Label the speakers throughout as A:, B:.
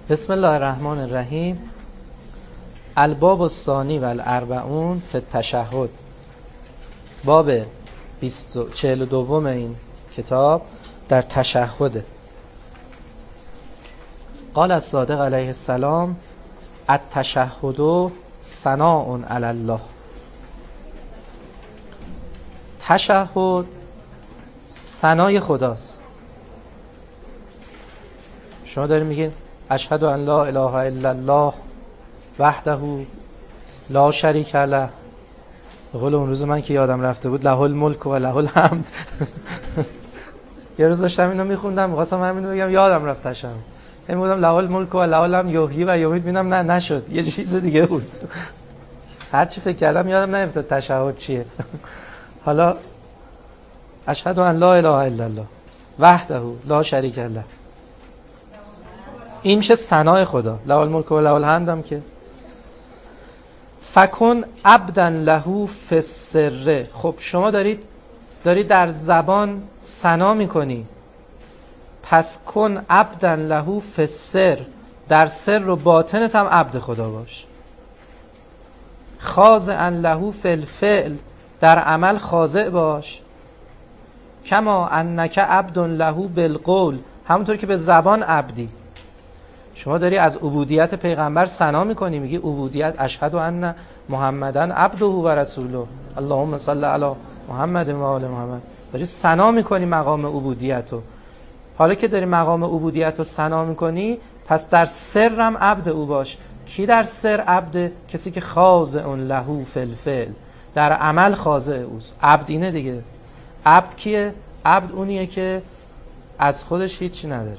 A: بسم الله الرحمن الرحیم. الباب الثانی و الاربعون فی التشهد. باب 42 این کتاب در تشهد. قال الصادق علیه السلام: التشهد ثناء علی الله. تشهد ثنای خداست. شما دارید میگین اشهد ان لا اله الا الله وحده لا شریک له. به قول اون روز من که یادم رفته بود، له الملک و له الحمد. یه روز داشتم اینو میخوندم، می‌خواستم همینو بگم، یادم رفت تشهد. میگم له الملک و له الحمد یحیی و یمیت، ببینم نه نشد، یه چیز دیگه بود. هر چی فکر کردم یادم نیفتاد تشهد چیه. حالا اشهد ان لا اله الا الله وحده لا شریک له، این میشه ثنای خدا. له الملک و له الحمد هم که فکن عبدا له فی السر. خب شما دارید در زبان ثنا میکنی، پس کن عبدا له فی السر، در سر و باطنت هم عبد خدا باش. خاضعا له فی الفعل، در عمل خاضع باش. کما انک عبد له بالقول، همونطور که به زبان عبدی. شما داری از عبودیت پیغمبر ثنا میکنی، میگی عبودیت اشهد ان محمدن عبده و رسوله اللهم صل علی محمد و آل محمد. داری ثنا میکنی مقام عبودیتو. حالا که داری مقام عبودیتو ثنا میکنی، پس در سرم عبد او باش. کی در سر عبد؟ کسی که خاضع له فی الفعل، در عمل خاضع اوست. عبد اینه دیگه. عبد کیه؟ عبد اونیه که از خودش هیچی نداره.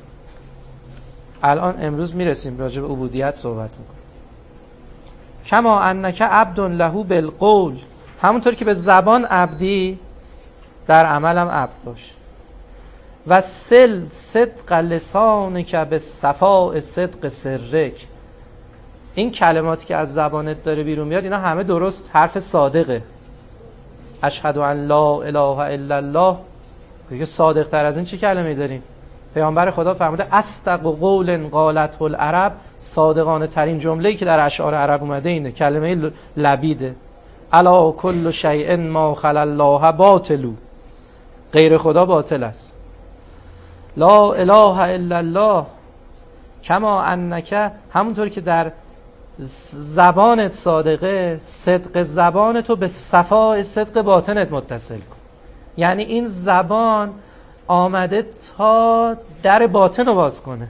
A: الان امروز میرسیم راجع به عبودیت صحبت میکنیم. کما انک عبد له بالقول، همونطور که به زبان عبدی، در عملم عبد باش. و سل صدق لسانک بالصفاء صدق سرک. این کلماتی که از زبانت داره بیرون میاد، اینا همه درست حرف صادقه. اشهد ان لا اله الا الله، دیگه صادق تر از این چه کلمه‌ای داریم؟ پیامبر خدا فرموده اصدق قول قالته العرب، صادقانه ترین جمله‌ای که در اشعار عرب اومده اینه، کلمه لبیده. الا کل شیء ما خلا الله باطل، غیر خدا باطل است. لا اله الا الله کما انک، همونطور که در زبانت صادقه، صدق زبانتو به صفاء صدق باطنت متصل کن. یعنی این زبان آمده تا در باطن رو باز کنه.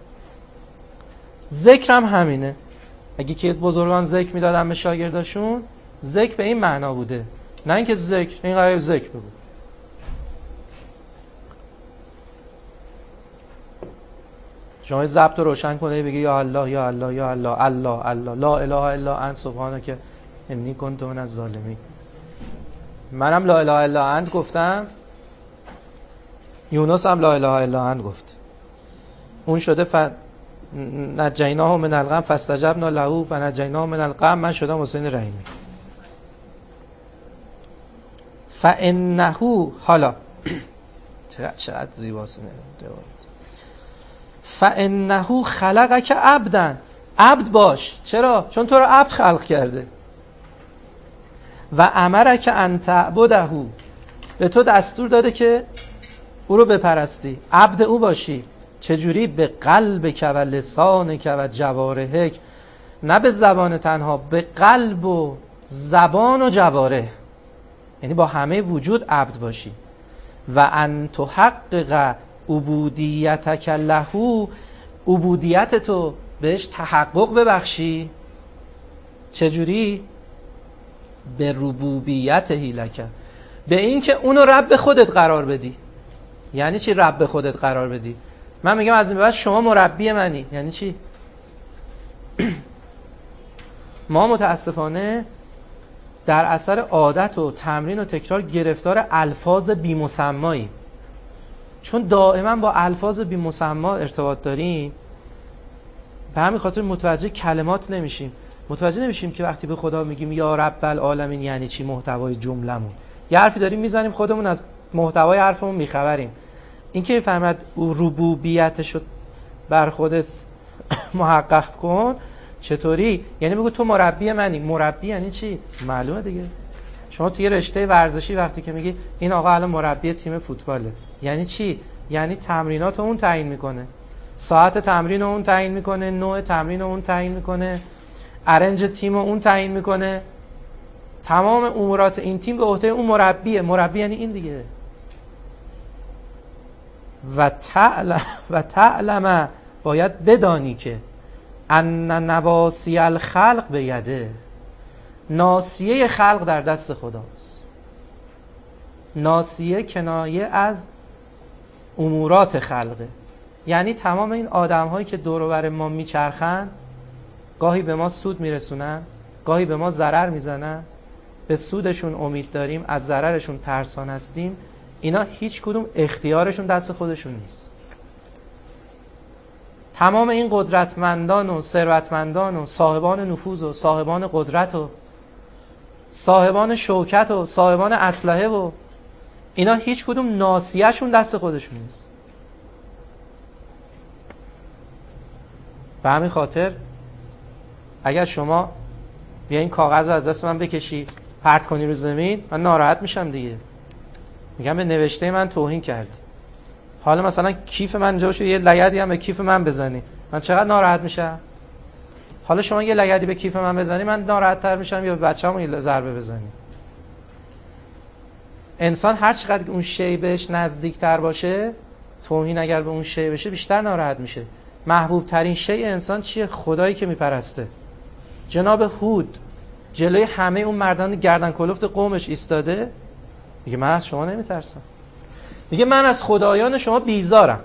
A: ذکر هم همینه. اگه که بزرگان ذکر میدادن به شاگرداشون، ذکر به این معنا بوده، نه اینکه ذکر این قرار ذکر بگو. شما ضبط رو روشن کنه، بگی یا الله یا الله یا الله الله الله لا اله الا انت سبحانک انی کنت من الظالمین. منم لا اله الا انت گفتم، یونس هم لا اله الا انت گفت. اون شده نجیناه من الغم فاستجبنا له فنجیناه من الغم. من شدم حسین رحیمی. فانه، حالا چقدر زیباست روایت. فانه خلقک عبدا، عبد باش. چرا؟ چون تو رو عبد خلق کرده. و امرک ان تعبده، به تو دستور داده که او رو بپرستی، عبد او باشی. چجوری؟ به قلبک و لسانک و جوارحک، نه به زبان تنها، به قلب و زبان و جوارح، یعنی با همه وجود عبد باشی. و ان تحقق عبودیتک له، عبودیت تو بهش تحقق ببخشی. چجوری؟ به ربوبیته لک، به این که اونو رب خودت قرار بدی. یعنی چی رب خودت قرار بدی؟ من میگم از این بعد شما مربی منی. یعنی چی؟ ما متاسفانه در اثر عادت و تمرین و تکرار گرفتار الفاظ بی مسماییم. چون دائما با الفاظ بی مسما ارتباط داریم، به همین خاطر متوجه کلمات نمیشیم. متوجه نمیشیم که وقتی به خدا میگیم یا رب العالمین یعنی چی، محتوای جملمون. یه حرفی داریم میزنیم، خودمون از محتوای حرفمون میخبریم. این که فرمود ربوبیتشو بر خودت محقق کن. چطوری؟ یعنی بگو تو مربی منی. مربی یعنی چی؟ معلومه دیگه. شما توی رشته ورزشی وقتی که میگی این آقا الان مربی تیم فوتباله، یعنی چی؟ یعنی تمرینات اون تعیین میکنه، ساعت تمرین اون تعیین میکنه، نوع تمرین اون تعیین میکنه، ارنج تیم اون تعیین میکنه، تمام امورات این تیم به عهده اون مربیه. مربی یعنی این دیگه. و تعلم باید بدانی که ان نواسی الخلق بیده، ناصیه خلق در دست خداست. ناصیه کنایه از امورات خلقه، یعنی تمام این آدم هایی که دور و بر ما میچرخن، گاهی به ما سود میرسونن، گاهی به ما ضرر میزنن، به سودشون امید داریم، از ضررشون ترسان هستیم، اینا هیچ کدوم اختیارشون دست خودشون نیست. تمام این قدرتمندان و ثروتمندان و صاحبان نفوذ و صاحبان قدرت و صاحبان شوکت و صاحبان اسلحه و اینا هیچ کدوم ناصیه‌شون دست خودشون نیست. به همین خاطر اگر شما بیا این کاغذ رو از دست من بکشی پرت کنی رو زمین، من ناراحت میشم دیگه. میگم به نوشته من توهین کردی. حالا مثلا کیف من جا باشه یه لگدی هم به کیف من بزنی، من چقدر ناراحت میشم. حالا شما یه لگدی به کیف من بزنی، من ناراحت تر میشم یا به بچه‌مون یه ضربه بزنی. انسان هر چقدر اون شی بهش نزدیک تر باشه، توهین اگر به اون شی بشه بیشتر ناراحت میشه. محبوب ترین شی انسان چیه؟ خدایی که میپرسته. جناب هود جلوی همه اون مردان گردن کلفت قومش ایستاده، میگه من از شما نمیترسم، میگه من از خدایان شما بیزارم.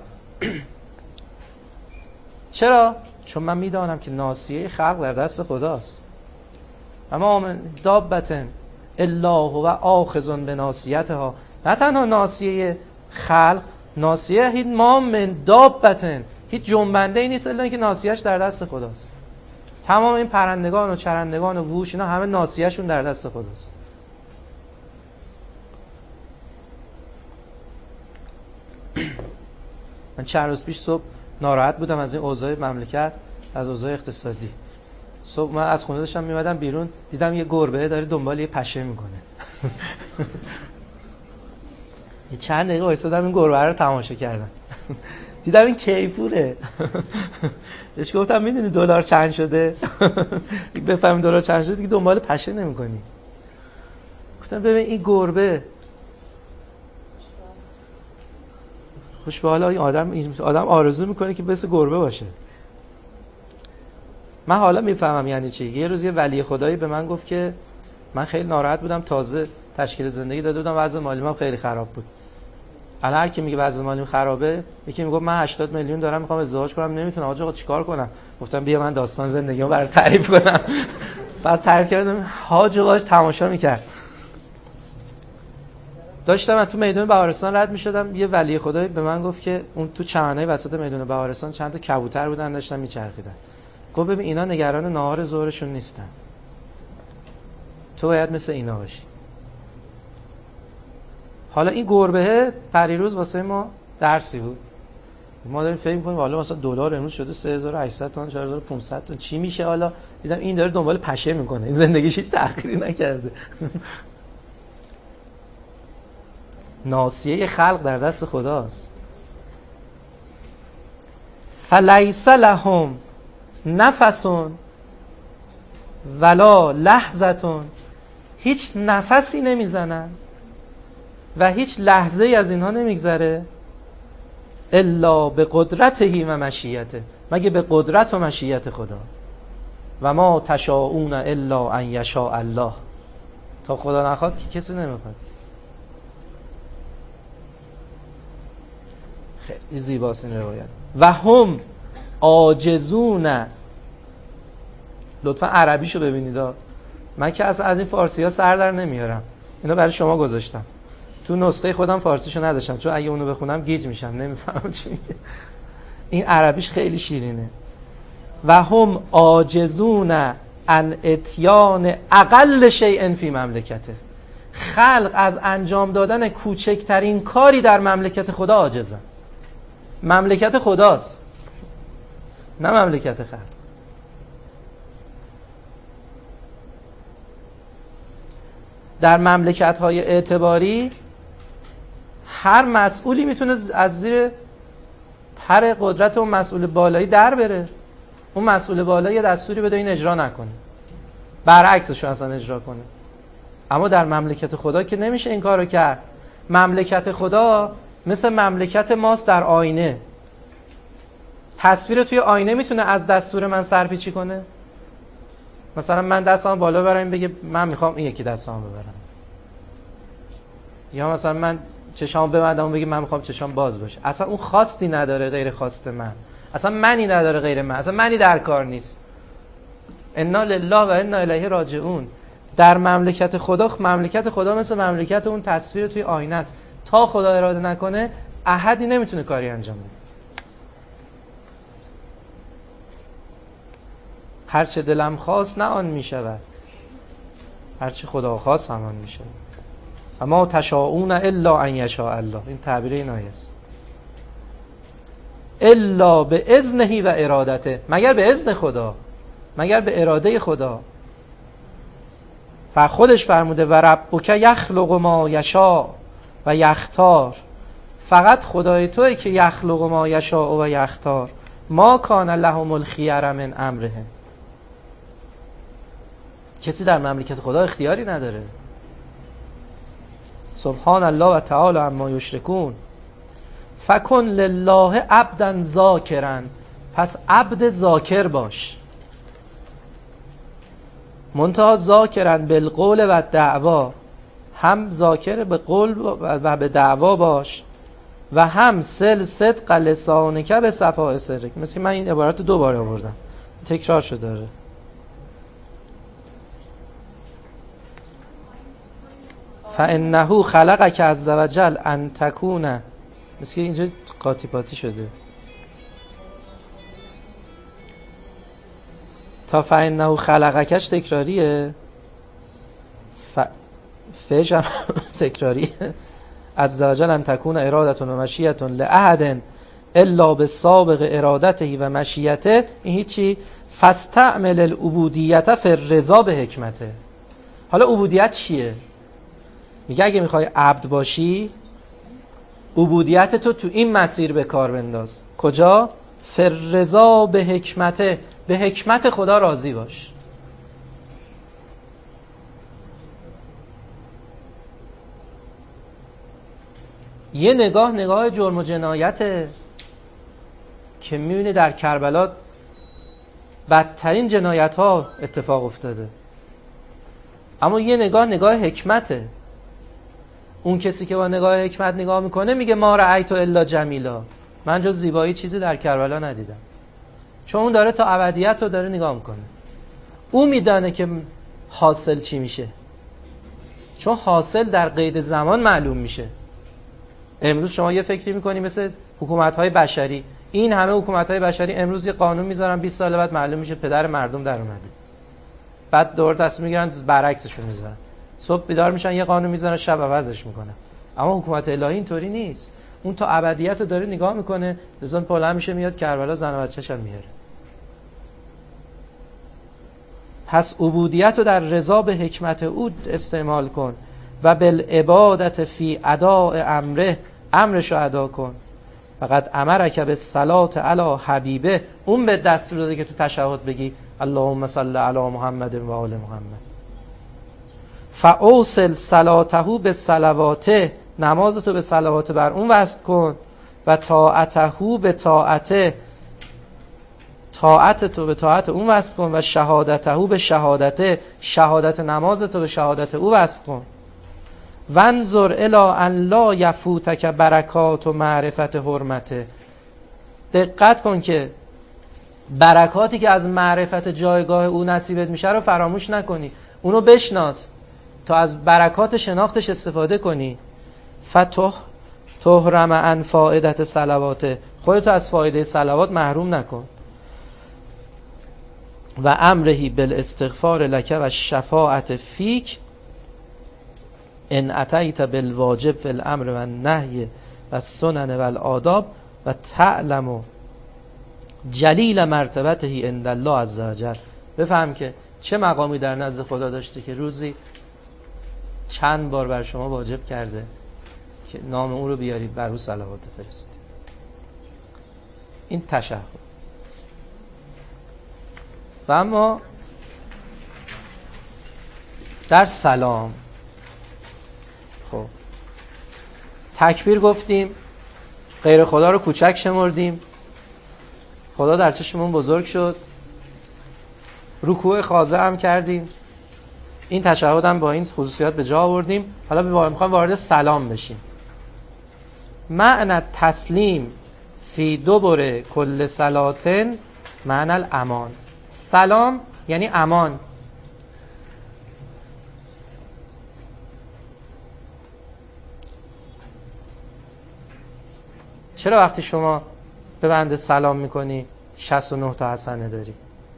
A: چرا؟ چون من میدانم که ناصیه خلق در دست خداست. اما من دابتن الا هو آخذ بناصیتها، نه تنها ناصیه خلق، ناصیه هیچ ما من دابتن، هیچ جنبنده ای نیست الا اینکه ناصیهش در دست خداست. تمام این پرندگان و چرندگان و وحوش اینا همه ناصیهشون در دست خداست. من چند روز پیش صبح ناراحت بودم از این اوضاع مملکت، از اوضاع اقتصادی. صبح من از خونه داشتم میمدم بیرون، دیدم یه گربه داره دنبال یه پشه میکنه. یه چند دقیقه وایسادم این گربه رو تماشا کردم. دیدم این کیفوره. بهش گفتم میدونی دلار چند شده؟ بفهمی دلار چند شده دیگه دنبال پشه نمیکنی. گفتم ببین این گربه خوش به حال این آدم آرزو میکنه که مثل گربه باشه. من حالا میفهمم یعنی چی. یه روز یه ولی خدایی به من گفت که من خیلی ناراحت بودم، تازه تشکیل زندگی داده بودم، وضع مالی من خیلی خراب بود. الان هر کی میگه وضع مالیم خرابه، یکی میگه من 80 میلیون دارم میخوام ازدواج کنم نمیتونم، آقا چیکار کنم؟ گفتم بیا من داستان زندگیمو برات تعریف کنم. بعد تعریف کردم، حاج آقاش تماشا میکرد. داشتم من تو میدون بهارستان رد میشدم، یه ولی خدایی به من گفت که اون تو چمنای وسط میدون بهارستان چند تا کبوتر بودن داشتن میچرخیدن. گفت ببین اینا نگران نهار ظهرشون نیستن، تو باید مثل اینا باشی. حالا این گربه پریروز واسه ما درسی بود. ما داریم فکر می‌کنیم حالا مثلا دلار امروز شده 3800 تومان 4500 تومان چی میشه؟ حالا دیدم این داره دنبال پشه میکنه، این زندگیش هیچ تأخیری نکرده. ناصیه خلق در دست خداست. فلیس لهم نفس ولا لحظه، هیچ نفسی نمیزنن و هیچ لحظه ای از اینها نمیگذره الا به قدرته و مشیته، مگه به قدرت و مشیت خدا. و ما تشاءون الا ان یشاء الله، تا خدا نخواد که کسی نمیخواد. خیلی زیباست این روایت. و هم عاجزون، لطفا عربیشو ببینید. من که اصلا از این فارسی ها سر در نمیارم، اینو برای شما گذاشتم. تو نسخه خودم فارسیشو نداشتم چون اگه اونو بخونم گیج میشم، نمیفهمم چی میگه. این عربیش خیلی شیرینه. و هم عاجزون عن اتیان اقل شیء فی مملکته، خلق از انجام دادن کوچکترین کاری در مملکت خدا عاجزن. مملکت خداست. نه مملکت خلق. در مملکت‌های اعتباری هر مسئولی میتونه از زیر پر قدرت اون مسئول بالایی در بره، اون مسئول بالایی یه دستوری بده این اجرا نکنه، برعکسش رو اصلا اجرا کنه. اما در مملکت خدا که نمیشه این کارو کرد. مملکت خدا مثل مملکت ماست در آینه. تصویر توی آینه میتونه از دستور من سرپیچی کنه؟ مثلا من دستام بالا ببرم بگه من میخوام این یکی دستام ببرم، یا مثلا من چشام ببندم و بگه من میخوام چشام باز باشه. اصلا اون خواستی نداره غیر خواست من، اصلا منی نداره غیر من، اصلا منی در کار نیست. انا لله و انا الیه راجعون. در مملکت خدا مثل مملکت اون تصویر توی آینه است. تا خدا اراده نکنه احدی نمیتونه کاری انجام بده. هر چه دلم خواست نه آن میشود، هر چه خدا خواست همان میشود. اما تشاءون الا ان یشاء الله. این تعبیر این آیه است. الا به اذنه و ارادته، مگر به اذن خدا، مگر به اراده خدا. خودش فرموده و ربک یخلق ما یشاء و یختار. فقط خدای توئه که یخلق ما یشاء و یختار. ما کان لهم الخیار من امرهم. کسی در مملکت خدا اختیاری نداره. سبحان الله و تعالی عما یشرکون. فکن لله عبدا ذاکرا. پس عبد ذاکر باش. منتها ذاکرا بالقول و دعوا. هم ذاکر به قول و به دعوا باش و هم سل صدق لسانک به صفاء سرک. مثل من این عبارت 2 بار آوردم، تکرار شده داره. فانه خلقک عز وجل ان تکون. مثل اینجا قاطی پاتی شده تا فانه خلقکش تکراریه، فش هم تکراریه. عز وجل ان تکون ارادة و مشیة لأحد الا بالسابق ارادته و مشیته. این هیچی. فاستعمل العبودیت فی الرضا به حکمته. حالا عبودیت چیه؟ میگه اگه میخوای عبد باشی عبودیت تو این مسیر به کار بنداز. کجا؟ فی الرضا به حکمته. به حکمت خدا راضی باش. یه نگاه جرم و جنایته که میبینی در کربلا بدترین جنایت ها اتفاق افتاده، اما یه نگاه حکمته. اون کسی که با نگاه حکمت نگاه میکنه میگه ما رأیت الا جمیلا. من جز زیبایی چیزی در کربلا ندیدم. چون اون داره تا ابدیت رو داره نگاه میکنه. اون میدانه که حاصل چی میشه، چون حاصل در قید زمان معلوم میشه. امروز شما یه فکری میکنی مثل حکومت‌های بشری، این همه حکومت‌های بشری امروز یه قانون میذارن 20 سال بعد معلوم میشه پدر مردم در اومده. بعد دور تصمیم میگیرن برعکسشون میذارن. صبح بیدار میشن یه قانون میذارن شب عوضش میکنن. اما حکومت الهی اینطوری نیست. اون تا ابدیت رو داره نگاه میکنه. لذا بلند میشه میاد کربلا زن و بچه‌ش هم میاره. پس عبودیت رو در رضا به حکمت او استعمال کن و بالعبادت فی اداء امره. امرشو ادا کن. فقط امرک به صلات علی حبیبه. اون به دستور داده که تو تشهد بگی اللهم صل علی محمد و آل محمد. فاوصل صلاته به صلواته. نمازتو به صلوات بر اون وصل کن و طاعته به طاعته. طاعتتو به طاعت اون وصل کن و شهادته به شهادته. شهادت نمازتو به شهادت او وصل کن. وانظر الی ان لا یفوتک برکات و معرفت حرمته. دقت کن که برکاتی که از معرفت جایگاه او نصیبت میشه رو فراموش نکنی. اونو بشناس تا از برکات شناختش استفاده کنی. تحرم عن فائدت صلواته. خودتو از فایده صلوات محروم نکن. و امرهی بالاستغفار لک و شفاعت فیک ان اتیت بالواجب فی الامر و النهی و السنن و الآداب و تعلم جلیل مرتبته عند الله عز وجل. بفهم که چه مقامی در نزد خدا داشته که روزی چند بار بر شما واجب کرده که نام او رو بیارید بر او صلوات بفرستید. این تشهد. و اما در سلام، خب تکبیر گفتیم، غیر خدا رو کوچک شمردیم، خدا در چشممون بزرگ شد، رکوع خاضع هم کردیم، این تشهد هم با این خصوصیات به جا آوردیم. حالا میخوایم وارد سلام بشیم. معنی تسلیم فی دبر کل صلاتن معنی الامان. سلام یعنی امان. چرا وقتی شما به بنده سلام میکنی 69 تا حسنه داری؟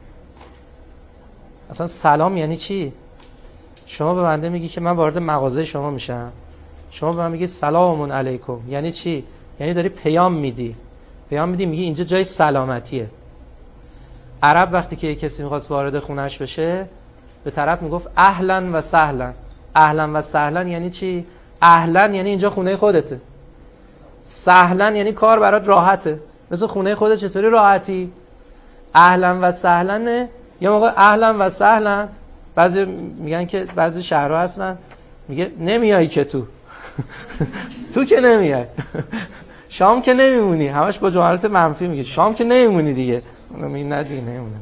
A: اصلا سلام یعنی چی؟ شما به بنده میگی که من وارد مغازه شما میشم، شما به من میگی سلام علیکم، یعنی چی؟ یعنی داری پیام میدی. پیام میدی میگی اینجا جای سلامتیه. عرب وقتی که کسی میخواست وارد خونش بشه به طرف میگفت اهلا و سهلا. اهلا و سهلا یعنی چی؟ اهلا یعنی اینجا خونه خودته، سهلا یعنی کار برات راحته، مثل خونه خودت چطوری راحتی؟ اهلا و سهلا. یا موقع اهلا و سهلا بعضی میگن که بعضی شهرها هستن میگه نمیای که تو تو که نمیای شام که نمیمونی، همش با جملات منفی میگه شام که نمیمونی دیگه. اونم ندی نمیمونم.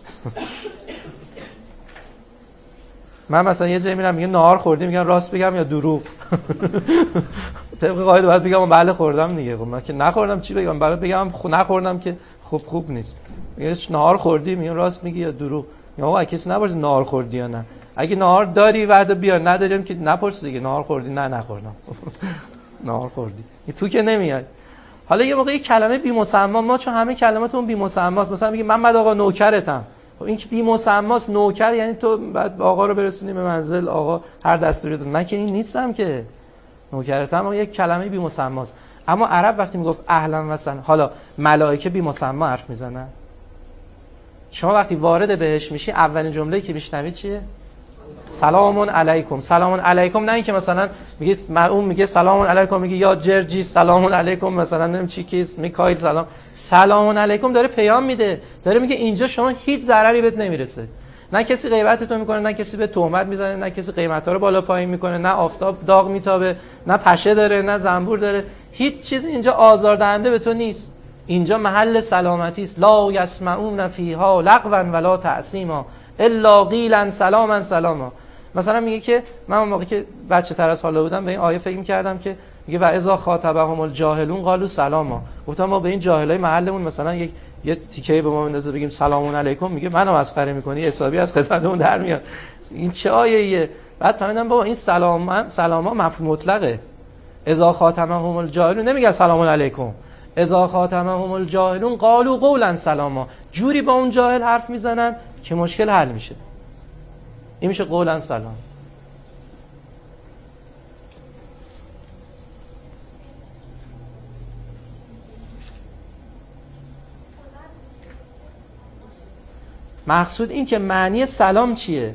A: من مثلا یه جایی میرم میگه نهار خوردی، میگم راست بگم یا دروغ؟ طبق قاعده باید بگم بله خوردم دیگه. خب من که نخوردم چی بگم؟ بله بگم نخوردم که خوب نیست. میگه نهار خوردی، میگم راست میگی یا دروغ؟ میگم آقا کسی نپرسه نهار خوردی یا نه. اگه نهار داری ورده بیا، نداریم که نپرس دیگه نهار خوردی؟ نه نخوردم. نهار خوردی تو که نمیای. حالا یه موقع کلمه بی مسما، ما چون همه کلماتمون بی مسماست، مثلا میگه محمد آقا نوکرتم. خب این که بی مسماست، نوکر یعنی تو بعد آقا رو برسونی به منزل، آقا هر دستوری داد. من که این نیستم که نوکرتم، اما یک کلمه بی مسماست. اما عرب وقتی میگفت اهلا و سهلا، حالا ملائکه بی مسما حرف میزنن. شما وقتی وارد بهش میشی اولین جمله‌ای که میشنوید چیه؟ سلام علیکم. سلام علیکم، نه اینکه مثلا میگه اون میگه سلام علیکم، میگه یا جرجی سلام علیکم، مثلا نمیدونم چی کیست میکائیل سلام. سلام علیکم داره پیام میده، داره میگه اینجا شما هیچ ضرری بهت نمیرسه. نه کسی غیبتتون میکنه، نه کسی به تهمت میزنه، نه کسی قیمتا رو بالا پایین میکنه، نه آفتاب داغ میتابه، نه پشه داره، نه زنبور داره. هیچ چیزی اینجا آزاردهنده به تو نیست. اینجا محل سلامتی است. لا یسمعون فیها لغوا ولا تعصیما الا قیلا سلاما سلاما. مثلا میگه که من اون موقع که بچه تر از حالا بودم به این آیه فکر می‌کردم که میگه و اذا خاطبهم الجاهلون قالوا سلاما. گفتم ما به این جاهلای محلمون مثلا یه تیکه به ما بندازه بگیم سلام علیکم، میگه منو مسخره می‌کنی، حسابی از خدمتمون در میاد. این چه آیه‌ایه؟ بعد فهمیدم بابا این سلاما مفهوم مطلقه. اذا خاطبهم الجاهلون نمیگه سلام علیکم، اذا خاطبهم الجاهلون قالوا قولا سلاما. جوری با اون جاهل حرف میزنن که مشکل حل میشه. این میشه قولا سلام. مقصود این که معنی سلام چیه؟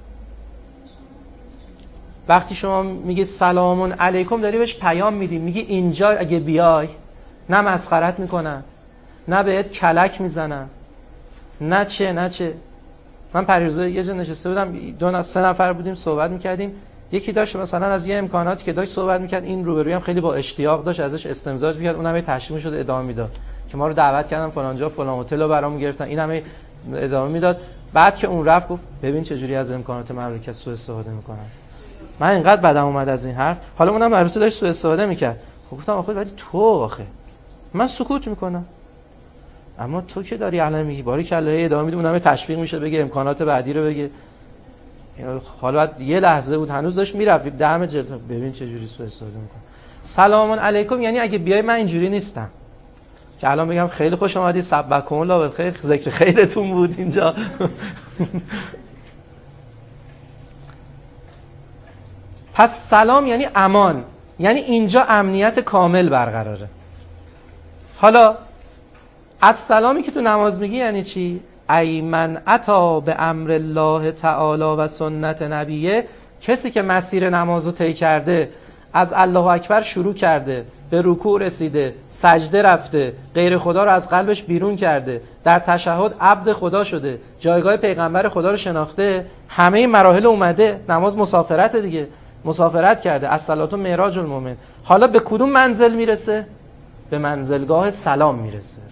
A: وقتی شما میگی سلام علیکم داری بهش پیام میدی، میگی اینجا اگه بیای نه مسخرت میکنن، نه بهت کلک میزنن، نه چه. من پریروزه یه جا نشسته بودم، 2-3 نفر بودیم صحبت میکردیم. یکی داشت مثلا از یه امکاناتی که داشت صحبت میکرد، این روبروی هم خیلی با اشتیاق داشت ازش استمزاج میکرد، اونم یه تشریح شد ادامه میداد که ما رو دعوت کردن فلان جا فلان هتل رو برامون گرفتن، اینم ادامه میداد. بعد که اون رفت گفت ببین چه جوری از امکانات مملکت سوء استفاده میکنن. من اینقدر بدم اومد از این حرف. حالا اونم البته داشت سوء استفاده میکرد. خب گفتم آخه ولی تو آخه من سکوت میکنم، اما تو که داری الان میگی باری کله ادامه میدی، اونم تشویق میشه بگه امکانات بعدی رو بگه. حالا یه لحظه بود هنوز داشت میرفت دم جلد، ببین چه جوری سوء استفاده میکنه. سلام علیکم یعنی اگه بیای من اینجوری نیستم که الان بگم خیلی خوش اومدی سبکم الله بالخیر، ذکر خیرتون بود اینجا. پس سلام یعنی امان، یعنی اینجا امنیت کامل برقراره. حالا السلامی که تو نماز میگی یعنی چی؟ ای من اتی به امر الله تعالی و سنت نبیه، کسی که مسیر نمازو طی کرده، از الله اکبر شروع کرده، به رکوع رسیده، سجده رفته، غیر خدا رو از قلبش بیرون کرده، در تشهد عبد خدا شده، جایگاه پیغمبر خدا رو شناخته، همه این مراحل اومده. نماز مسافرت دیگه، مسافرت کرده. الصلاة معراج المؤمن. حالا به کدوم منزل میرسه؟ به منزلگاه سلام میرسه.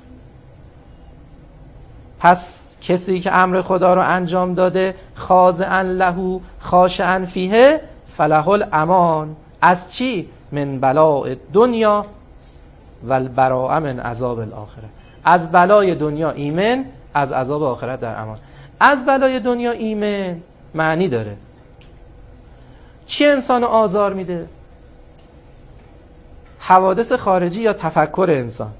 A: پس کسی که امر خدا رو انجام داده، خاضعا له خاشعا فیه فله الامان. از چی؟ من بلاء دنیا و البراء من عذاب الاخره. از بلای دنیا ایمن، از عذاب آخرت در امان. از بلای دنیا ایمن معنی داره چی انسان آزار میده؟ حوادث خارجی یا تفکر انسان.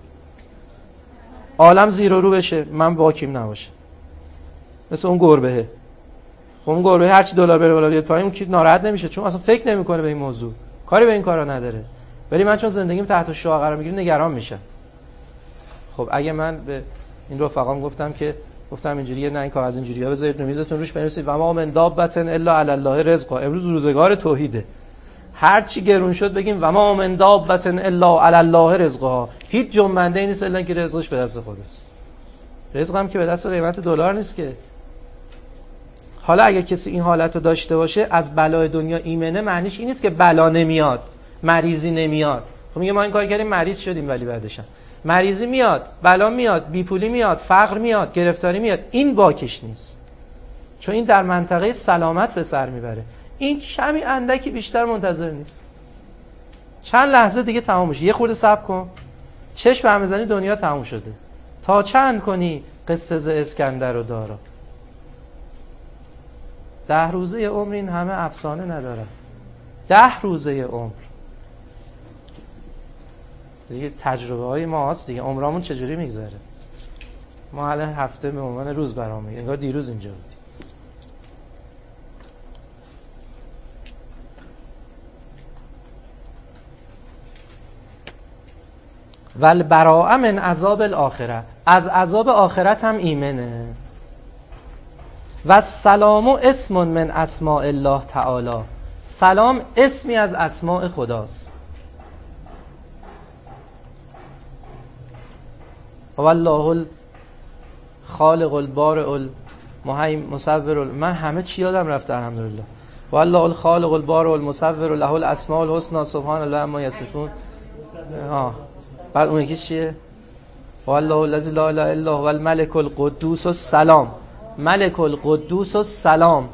A: عالم زیر و رو بشه، من باکیم نباشه، مثل اون گربهه. خب اون گربه هر چی دلار بره بالا بیاد پایین، اون کی ناراحت نمیشه، چون اصلا فکر نمیکنه به این موضوع، کاری به این کارا نداره. ولی من چون زندگیم تحت شعاع قرار میگیره نگران میشم. خب اگه من به این رفقام گفتم اینجوریه، نه این کاغذ اینجوریه بذارید رو میزتون، روش بنویسید و ما من دابة الا علی الله رزقها. امروز روزگار توحیده. هر چی گرون شد بگیم و ما من دابة الا علی الله رزقها. هیچ جنبنده ای نیست الا اینکه رزقش به دست خداست. رزق هم که به دست قیمت دلار نیست که. حالا اگه کسی این حالت رو داشته باشه، از بلای دنیا ایمنه، معنیش این نیست که بلا نمیاد، مریضی نمیاد. خب میگه ما این کار کردیم مریض شدیم، ولی بعدش مریضی میاد، بلا میاد، بیپولی میاد، فقر میاد، گرفتاری میاد. این باکش نیست، چون این در منطقه سلامت به سر میبره. این کمی اندکی بیشتر منتظر نیست، چند لحظه دیگه تمام میشه. یه خورده صبر کن، چشم به هم بزنی دنیا تمام شده. تا چند کنی قصه ز اسکندر و دارا؟ 10 روزه عمر این همه افسانه نداره. 10 روزه عمر دیگه تجربه های ما هست دیگه. عمرامون چجوری میگذره؟ ما الان هفته به عنوان روز برام میگه، انگار دیروز اینجا بودیم. والبراء من عذاب الاخره. از عذاب آخرت هم ایمنه. و السلام اسم من اسماء الله تعالی. سلام اسمی از اسماء خداست. والله الخالق البارئ المهیم مصور. من همه چی یادم رفته الحمدلله. والله الخالق البارئ المصور له الاسماء الحسنى سبحان الله عما یصفون. بعد اون یکی چیه؟ والله الذی لا اله الا هو الملك القدوس السلام. ملک القدوس السلام.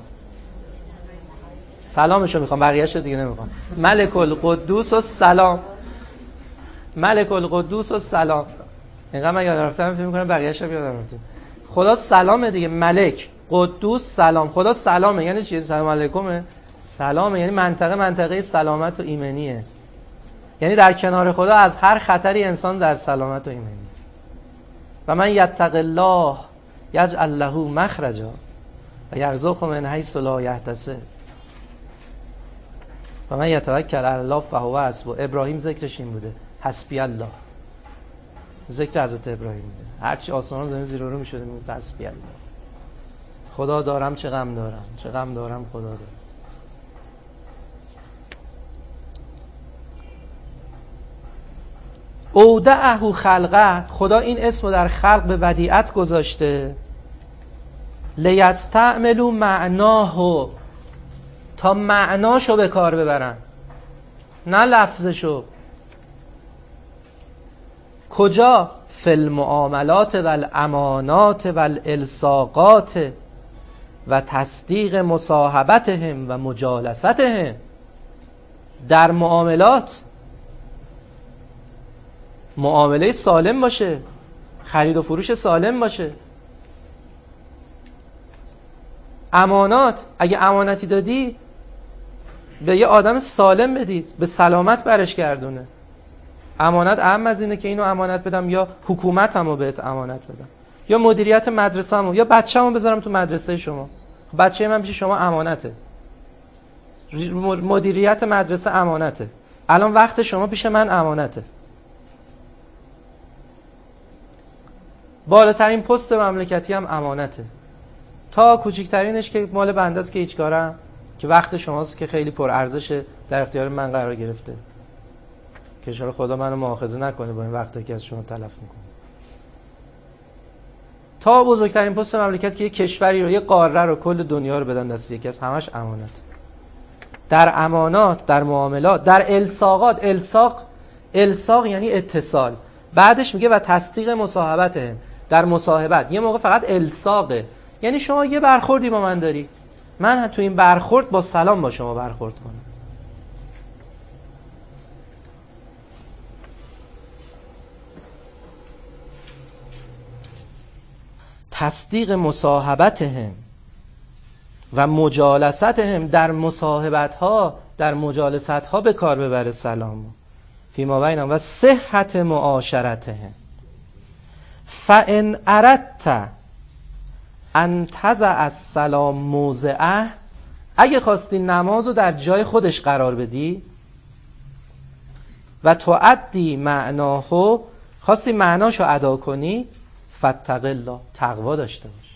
A: سلامشو میخوام، بقیه‌شو دیگه نمیخوام. ملک القدوس السلام. ملک القدوس السلام. اینقدر من یاد رفتم، فکر می‌کنم بقیه‌شو یادم رفته. خدا سلامه دیگه. ملک قدوس سلام. خدا سلامه یعنی چی؟ سلام علیکم. سلامه یعنی منطقه سلامت و ایمنیه. یعنی در کنار خدا از هر خطری انسان در سلامت و ایمنی. و من یتق الله یجعل له مخرجا و یرزقه من حیث لا یحتسب و من یتوکل علی الله فهو حسبه. ابراهیم ذکرش این بوده، حسبی الله. ذکر حضرت ابراهیم بوده. هرچی آسمان زمین زیر و رو میشده میگفت حسبی الله. خدا دارم چه غم دارم، چه غم دارم خدا دارم. اودعه خلقه. خدا این اسمو در خلق به ودیعت گذاشته. لیستعملوا معناه. تا معناشو به کار ببرن، نه لفظشو. کجا؟ فی المعاملات و الامانات و الالصاقات و تصدیق مصاحبتهم و مجالستهم. در معاملات، معامله سالم باشه، خرید و فروش سالم باشه. امانات، اگه امانتی دادی به یه آدم سالم بدید، به سلامت برش گردونه. امانت اهم از اینه که اینو امانت بدم یا حکومتمو بهت امانت بدم، یا مدیریت مدرسه‌مو، یا بچه‌مو بذارم تو مدرسه شما. بچه من پیش شما امانته. مدیریت مدرسه امانته. الان وقت شما پیش من امانته. بالاترین پست مملکتی هم امانته، تا کوچکترینش که مال بنده است که هیچ کارم، که وقت شماست که خیلی پر ارزشه، در اختیار من قرار گرفته، که ان خدا منو مؤاخذه نکنه با این وقتی که از شما تلف میکنه، تا بزرگترین پست مملکت که یک کشوری رو، یک قاره رو، کل دنیا رو بدن دست یکی از، همش امانت. در امانات، در معاملات، در الساقات، الساق یعنی اتصال. بعدش میگه و تصدیق مصاحبته. در مصاحبت یه موقع فقط الساقه، یعنی شما یه برخوردی با من داری، من تو این برخورد با سلام با شما برخورد کنم. تصدیق مصاحبتهم و مجالستهم، در مصاحبت‌ها، در مجالست‌ها به کار ببره سلام فیما بینهم و صحت معاشرتهم. فان اردت ان تضع السلام موضعه، اگه خواستی نمازو در جای خودش قرار بدی، و تؤدی معناه، خواستی معناشو ادا کنی، فاتق الله، تقوا داشته باش.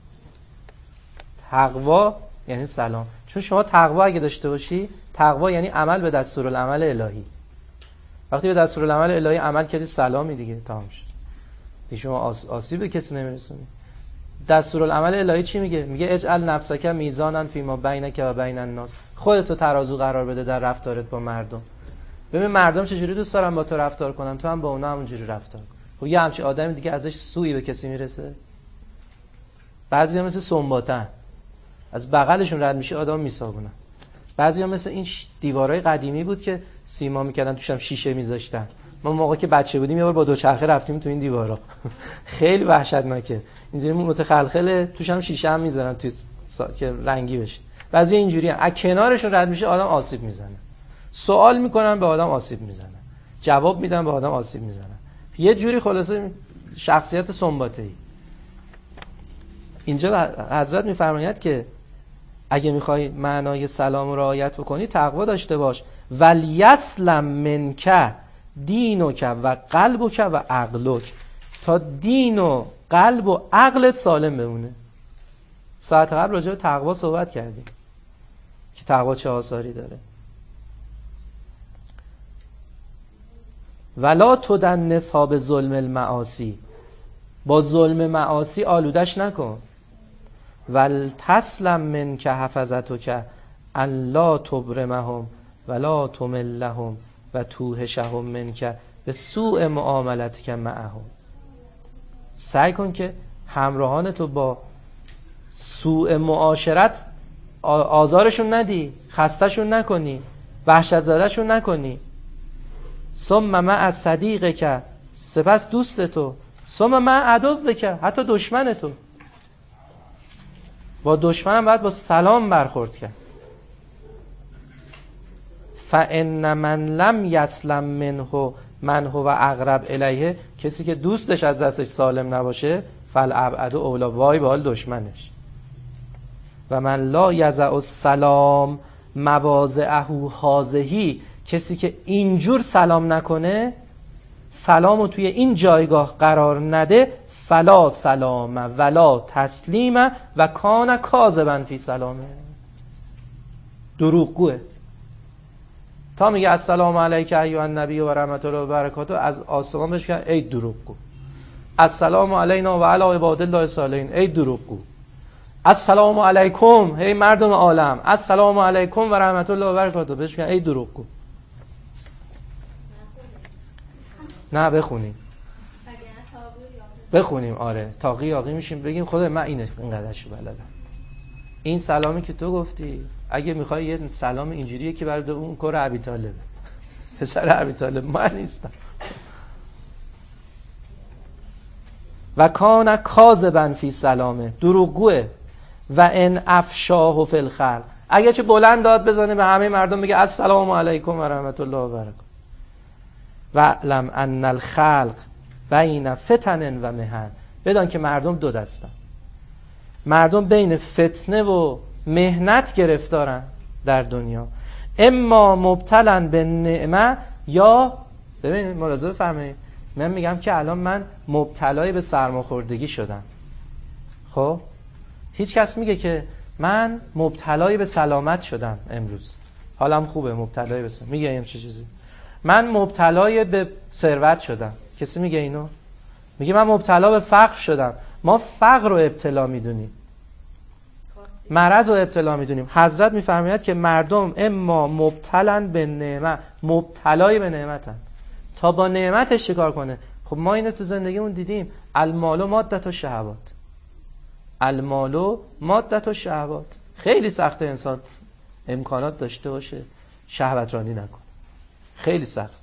A: تقوا یعنی سلام، چون شما تقوا اگه داشته باشی، تقوا یعنی عمل به دستورالعمل الهی. وقتی به دستورالعمل الهی عمل کردی، سلامی دیگه، تمام شد. دیگه شما آسیب به کسی نمیرسونی. دستورالعمل الهی چی میگه؟ میگه اجعل نفسک میزانا فیما بینک و بین الناس، خودتو ترازو قرار بده در رفتارت با مردم. ببین مردم چجوری دوست دارن با تو رفتار کنن، تو هم با اونا همونجوری رفتار کن. خب یه همچین آدمی دیگه ازش سویی به کسی میرسه؟ بعضیا مثل سنباتن، از بغلشون رد میشه آدم میسابونن. بعضیا مثل این دیوارای قدیمی بود که سیما میکردن، توش هم شیشه میذاشتن. ما موقعی که بچه بودیم یه بار با دوچرخه رفتیم تو این دیوارا، خیلی وحشتناکه، اینجوری متخلخله، توش هم شیشه هم میذارن توی که رنگی بشه. بعضی اینجوری از کنارشون رد میشه آدم آسیب میزنه، سوال میکنن به آدم آسیب میزنن، جواب میدن به آدم آسیب میزنن. یه جوری خلاصه شخصیت سنباته‌ای. اینجا حضرت میفرماید که اگه میخوای معنای سلام رو رعایت بکنی، تقوا داشته باش. ولیسلم منک دینک و قلبک و عقلک، تا دین و قلب و عقلت سالم بمونه. ساعت قبل راجع به تقوا صحبت کردیم که تقوا چه آثاری داره. ولا تدنسها به ظلم المعاصی، با ظلم معاصی آلودش نکن. ولتسلم منک حفظتک ان لا تبرمهم ولا تملهم و توهشهم منک به سوء معاملتک معهم. سعی کن که همراهان تو با سوء معاشرت آزارشون ندی، خستهشون نکنی، وحشت زدهشون نکنی. ثم مع صدیقک، سپس دوست تو، ثم مع عدوک، حتی دشمن تو. با دشمنم باید با سلام برخورد کرد. فان من لم یسلم منه من هو اقرب الیه، کسی که دوستش از دستش سالم نباشه، فالابعد اولا، وای به حال دشمنش. و من لا یضع السلام مواضعه هذه، کسی که اینجور سلام نکنه، سلامو توی این جایگاه قرار نده، فلا سلام ولا تسلیم و کان کاذبا فی سلامه، دروغگوه. تا میگه السلام علیک ایها النبی و رحمت الله و برکاته، از آسمان بهش میگن ای دروغگو. السلام علینا و علی عباد الله الصالحین، ای دروغگو. السلام علیکم، هی مردم عالم، السلام علیکم و رحمت الله و برکاته، بهش میگن ای دروغگو. نه بخونیم آره، تاقی یاقی میشیم، بگیم خدا من اینقدرشو بلدم. این سلامی که تو گفتی، اگه میخوای یه سلام اینجوریه که برای اون کار ابی طالبه، پسر ابی طالب، من نیستم. و کان کاذبا فی سلامه، دروغگوه. و ان افشاه فی الخلق، اگه چه بلند داد بزنه به همه مردم بگه السلام علیکم و رحمت الله و برکاته. و علم ان الخلق بین فتن و محن، بدان که مردم دو دستن، مردم بین فتنه و مهنت گرفتارن در دنیا. اما مبتلا به نعمه، یا ببینید ملاحظه بفرمایید، من میگم که الان من مبتلای به سرماخوردگی شدم. خب هیچ کس میگه که من مبتلای به سلامت شدم امروز، حالم خوبه، مبتلای به سلامت. میگه این چه چیزی؟ من مبتلای به ثروت شدم. کسی میگه اینو؟ میگه من مبتلا به فقر شدم. ما فقر رو ابتلا میدونیم، مرض رو ابتلا میدونیم. حضرت میفرماید که مردم اما مبتلن به نعمت، مبتلای به نعمتن تا با نعمتش چیکار کنه. خب ما اینو تو زندگیمون دیدیم، المال و مادت و شهوات، المال و مادت و شهوات. خیلی سخته انسان امکانات داشته باشه شهوت رانی نکنه، خیلی سخت.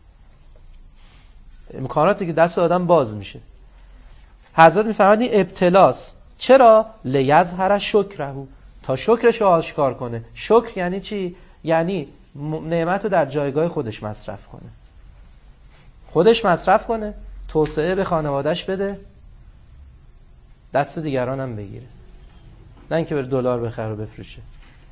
A: امکاناتی که دست آدم باز میشه. حضرت میفرماید این ابتلاست. چرا؟ لیظهر شکره، تا شکرش رو آشکار کنه. شکر یعنی چی؟ یعنی نعمت رو در جایگاه خودش مصرف کنه، خودش مصرف کنه، توسعه به خانوادهش بده، دست دیگران هم بگیره، نه اینکه بره دلار بخره و بفروشه.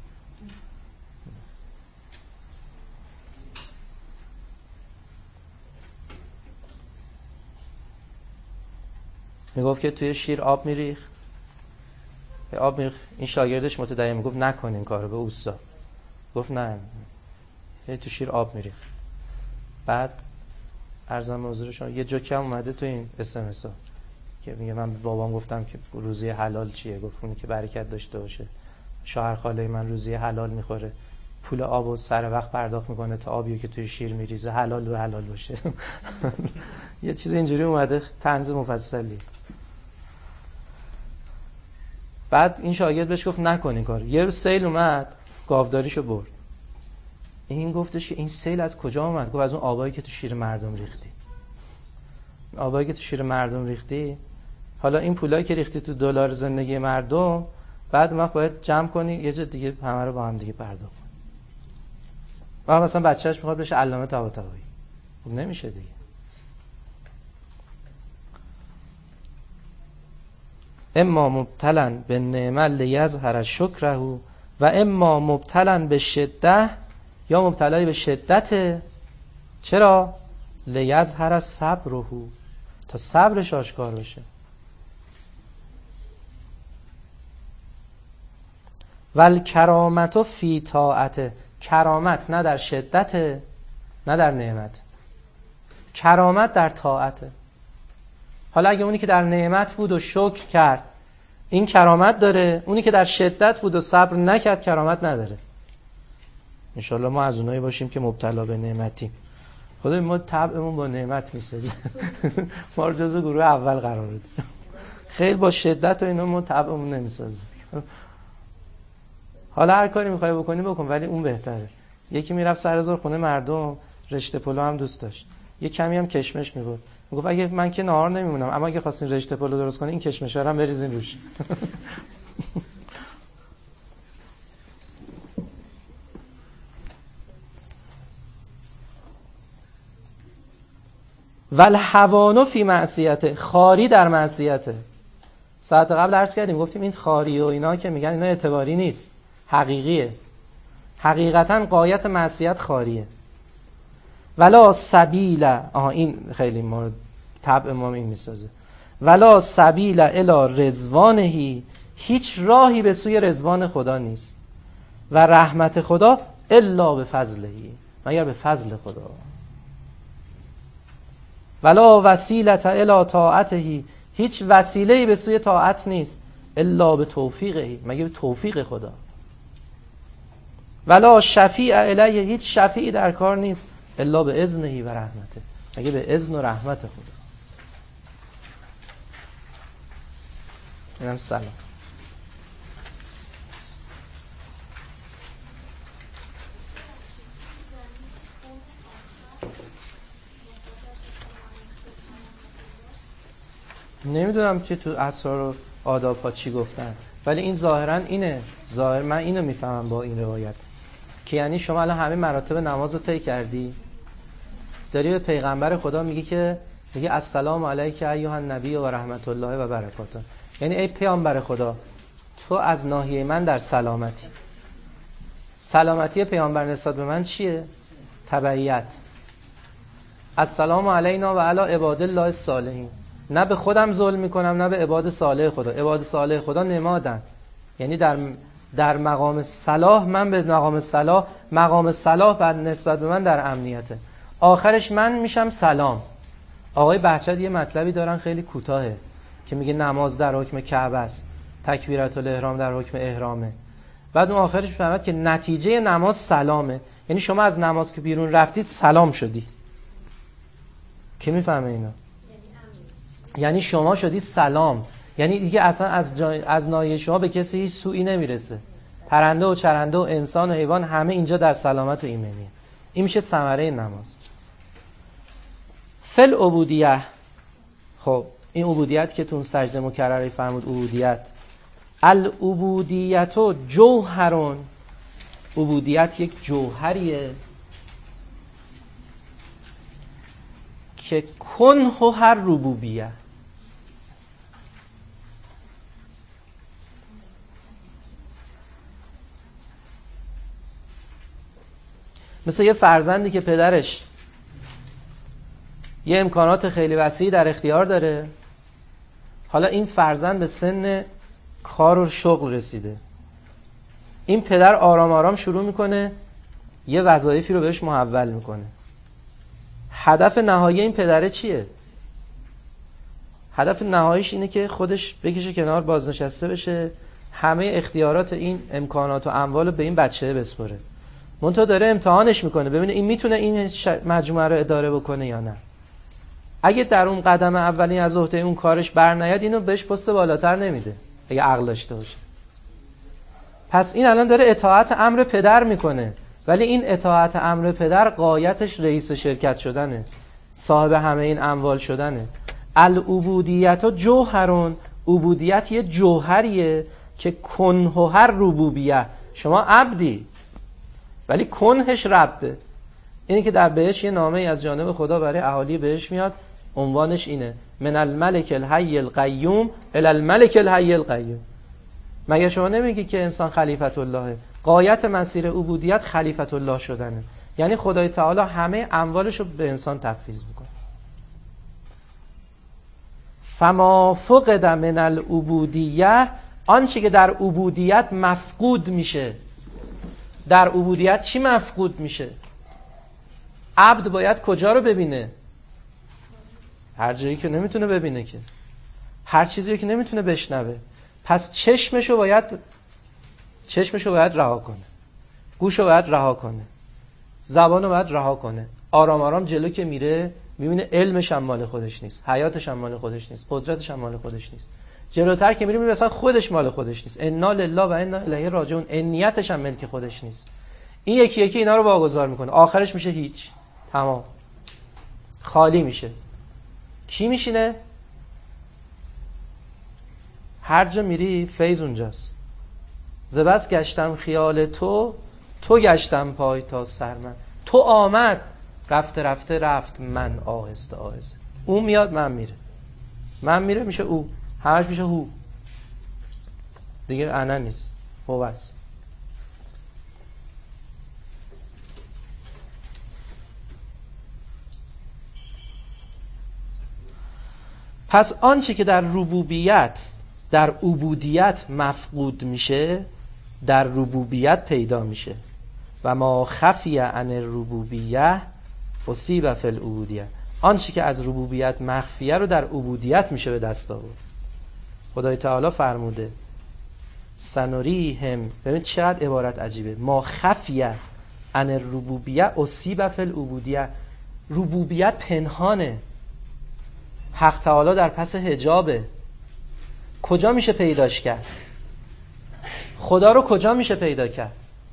A: میگفت که توی شیر آب میریخ، آب میریخ. این شاگردش متدین میگفت نکن این کارو، به اوستا گفت نه، تو شیر آب میریخ. بعد ارزم به حضور شما یه جوک هم اومده تو این SMS ها که میگه من به بابام گفتم که روزی حلال چیه، گفت اونی که برکت داشته باشه. شوهر خاله من روزی حلال میخوره، پول آبو سر وقت پرداخت میکنه تا آبیو که توی شیر میریزه حلال و حلال باشه. یه چیز اینجوری اومده، طنز مفصلی. بعد این شاگرد بهش گفت نکن این کار. یه روز سیل اومد، گاوداریشو برد. این گفتش که این سیل از کجا اومد؟ گفت از اون آبایی که تو شیر مردم ریختی. آبایی که تو شیر مردم ریختی، حالا این پولایی که ریختی تو دلار زندگی مردم، بعد ما باید جمع کنی یه جا دیگه همه رو با هم دیگه پرداخت کنی. و مثلا بچه‌اش میخواد بشه علامه طباطبایی، خب نمیشه دیگه. اما مبتلن به نعمت لیظهر شکره و اما مبتلن به شده، یا مبتلای به شدت. چرا؟ لیظهر صبره، تا صبرش آشکار بشه. والکرامت فی طاعت، کرامت نه در شدت نه در نعمت، کرامت در طاعت. حالا اگه اونی که در نعمت بود و شکر کرد این کرامت داره، اونی که در شدت بود و صبر نکرد کرامت نداره. انشالله ما از اونایی باشیم که مبتلا به نعمتیم. خدای ما طبعمون با نعمت میسازه. ما رو جزو گروه اول قرار بده. خیلی با شدت و اینا ما طبعمون نمیسازه. حالا هر کاری میخوای بکنی بکن، ولی اون بهتره. یکی میرفت سر زور خونه مردم، رشته پلو هم دوست داشت، یه کمی هم کشمش میگفت. میگفت اگه من که نهار نمیمونم، اما اگه خواستین رشته پلو درست کنین این کشمشا رو هم بریزین روش. والهوان فی معصیته، خاری در معصیته. ساعت قبل عرض کردیم، گفتیم این خاری و اینا که میگن اینا اعتباری نیست، حقیقیه. حقیقتا غایت معصیت خاریه. ولا سبیل، این خیلی ما طبع ما این میسازه. ولا سبیل الی رضوانه، هیچ راهی به سوی رضوان خدا نیست. و رحمت خدا الا به فضله، مگر به فضل خدا. ولا وسیلة الی طاعته، هیچ وسیله‌ای به سوی طاعت نیست الا به توفیقه، مگر به توفیق خدا. ولا شفیع الیه، هیچ شفیعی در کار نیست الا به اذنه و رحمته، مگر به اذن و رحمت خدا. اینم سلام. نمیدونم که تو اسرار و آداب ها چی گفتن، ولی این ظاهرا اینه، ظاهر من اینو میفهمم با این روایت، که یعنی شما الان همه مراتب نماز رو طی کردی، داری به پیغمبر خدا میگی که میگه السلام علیک ایها النبی و رحمت الله و برکاته، یعنی ای پیامبر خدا تو از ناحیه من در سلامتی. سلامتی پیامبر نسبت به من چیه؟ تبعیت. السلام علینا و علی عباد الله الصالحین. نه به خودم ظلم میکنم نه به عباد صالح خدا. عباد صالح خدا نمادن، یعنی در مقام صلاح من به مقام صلاح بعد نسبت به من در امنیته. آخرش من میشم سلام. آقای بهجت یه مطلبی دارن خیلی کوتاهه که میگه نماز در حکم کعبه است، تکبیرات الاحرام در حکم احرامه. بعد اون آخرش فهمید که نتیجه نماز سلامه، یعنی شما از نماز که بیرون رفتید سلام شدی. کی میفهمه اینا؟ یعنی شما شدی سلام، یعنی دیگه اصلا از ناحیه شما به کسی هیچ سوئی نمیرسه. پرنده و چرنده و انسان و حیوان همه اینجا در سلامت و ایمنیه. این میشه ثمره نماز. فل عبودیه. خب این عبودیت که تون سجده مکرره فرمود عبودیت. العبودیت جوهرون. عبودیت یک جوهریه که کنه هر ربوبیه. مثل یه فرزندی که پدرش یه امکانات خیلی وسیعی در اختیار داره، حالا این فرزند به سن کار و شغل رسیده، این پدر آرام آرام شروع میکنه یه وظایفی رو بهش محول میکنه. هدف نهایی این پدره چیه؟ هدف نهاییش اینه که خودش بکشه کنار، بازنشسته بشه، همه اختیارات این امکانات و اموال رو به این بچه بسپره. منتها داره امتحانش میکنه ببینه این میتونه این مجموعه رو اداره بکنه یا نه. اگه در اون قدم اولی از عهده اون کارش بر نیاد، اینو بهش پست بالاتر نمیده اگه عقل داشته باشه. پس این الان داره اطاعت امر پدر میکنه، ولی این اطاعت امر پدر غایتش رئیس شرکت شدنه، صاحب همه این اموال شدنه. العبودیت جوهرون. عبودیت یه جوهریه که کنه هر ربوبیه. شما عبدی ولی کنهش ربه. اینی که در بهش یه نامه از جانب خدا برای اهالی بهش میاد، عنوانش اینه: من الملک الحی القیوم الی الملک الحی القیوم. مگه شما نمیگی که انسان خلیفت اللهه؟ غایت مسیر عبودیت خلیفت الله شدنه، یعنی خدای تعالی همه اموالشو به انسان تفویض میکنه. فما فقد من العبودیه. آنچه که در عبودیت مفقود میشه. در عبودیت چی مفقود میشه؟ عبد باید کجا رو ببینه؟ هر جایی که نمیتونه ببینه، که هر چیزی که نمیتونه بشنوه. پس چشمشو باید رها کنه، گوشو باید رها کنه، زبانو باید رها کنه. آرام آرام جلو که میره میبینه علمش هم مال خودش نیست، حیاتش هم مال خودش نیست، قدرتش هم مال خودش نیست. جلوتر که میره میبینه اصلا خودش مال خودش نیست. انا لله و انا الیه راجعون. نیتش هم ملک خودش نیست. این یکی یکی اینا رو واگذار میکنه، آخرش میشه هیچ، تمام، خالی میشه. کی میشینه؟ هر جا میری فیض اونجاست. زبس گشتم خیال تو گشتم پای تا سر من. تو آمد رفته رفته رفت من آهسته آهسته. اون میاد من میره میشه او، همش میشه هو دیگه، انا نیست، هو است. پس آنچه که در ربوبیت در عبودیت مفقود میشه در ربوبیت پیدا میشه. و ما خفی عن الربوبیه اصیب فی العبودیه. آنچه که از ربوبیت مخفیه رو در عبودیت میشه به دست آورد. خدای تعالی فرموده سنوریهم. ببین چقدر عبارت عجیبه. ما خفی عن الربوبیه اصیب فی العبودیه. ربوبیت پنهانه، حق تعالی در پس حجابه. کجا میشه پیداش کرد؟ خدا رو کجا میشه پیدا کرد؟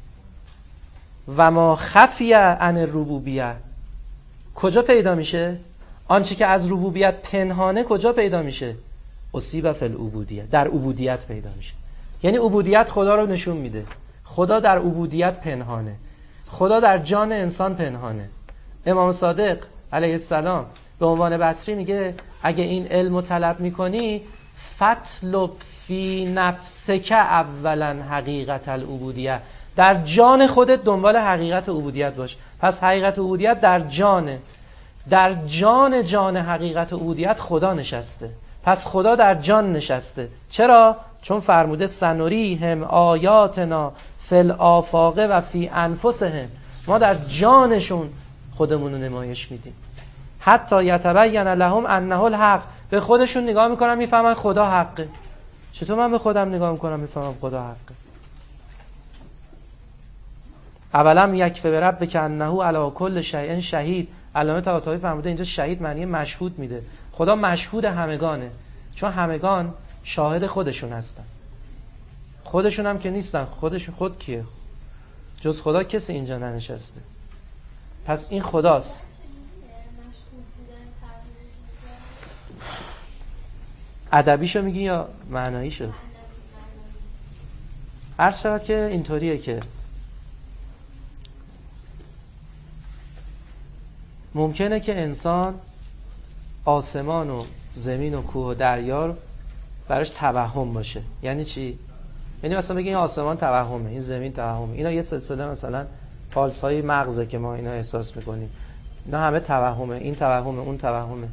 A: و ما خفی عن الربوبیه کجا پیدا میشه؟ آنچه که از ربوبیت پنهانه کجا پیدا میشه؟ اصیب فی العبودیه. در عبودیت پیدا میشه. یعنی عبودیت خدا رو نشون میده. خدا در عبودیت پنهانه، خدا در جان انسان پنهانه. امام صادق علیه السلام به عنوان بصری میگه اگه این علم رو طلب میکنی فطلب فی نفسک اولا حقیقت العبودیه. در جان خودت دنبال حقیقت عبودیت باش. پس حقیقت عبودیت در جانه. در جان حقیقت عبودیت خدا نشسته. پس خدا در جان نشسته. چرا؟ چون فرموده سنوریهم آیاتنا فی الآفاق و فی انفسهم. ما در جانشون خودمون رو نمایش میدیم. حتی یتبین لهم انه الحق. به خودشون نگاه میکنن میفهمن خدا حقه. چطور من به خودم نگاه میکنم میفهمم خدا حقه؟ اولم یکفی بربک انه علی کل شیء شهید. علامه طباطبایی فرموده اینجا شهید معنی مشهود میده. خدا مشهود همگانه، چون همگان شاهد خودشون هستن. خودشون هم که نیستن. خود کیه؟ جز خدا کسی اینجا ننشسته. پس این خداست. ادبیشو میگی یا معناییشو؟ هر شود که اینطوریه که ممکنه که انسان آسمان و زمین و کوه و دریا براش توهم باشه. یعنی چی؟ یعنی مثلا بگیم این آسمان توهمه، این زمین توهمه، اینا یه سلسله مثلا پالس های مغزه که ما اینا احساس میکنیم، اینا همه توهمه، این توهمه، اون توهمه.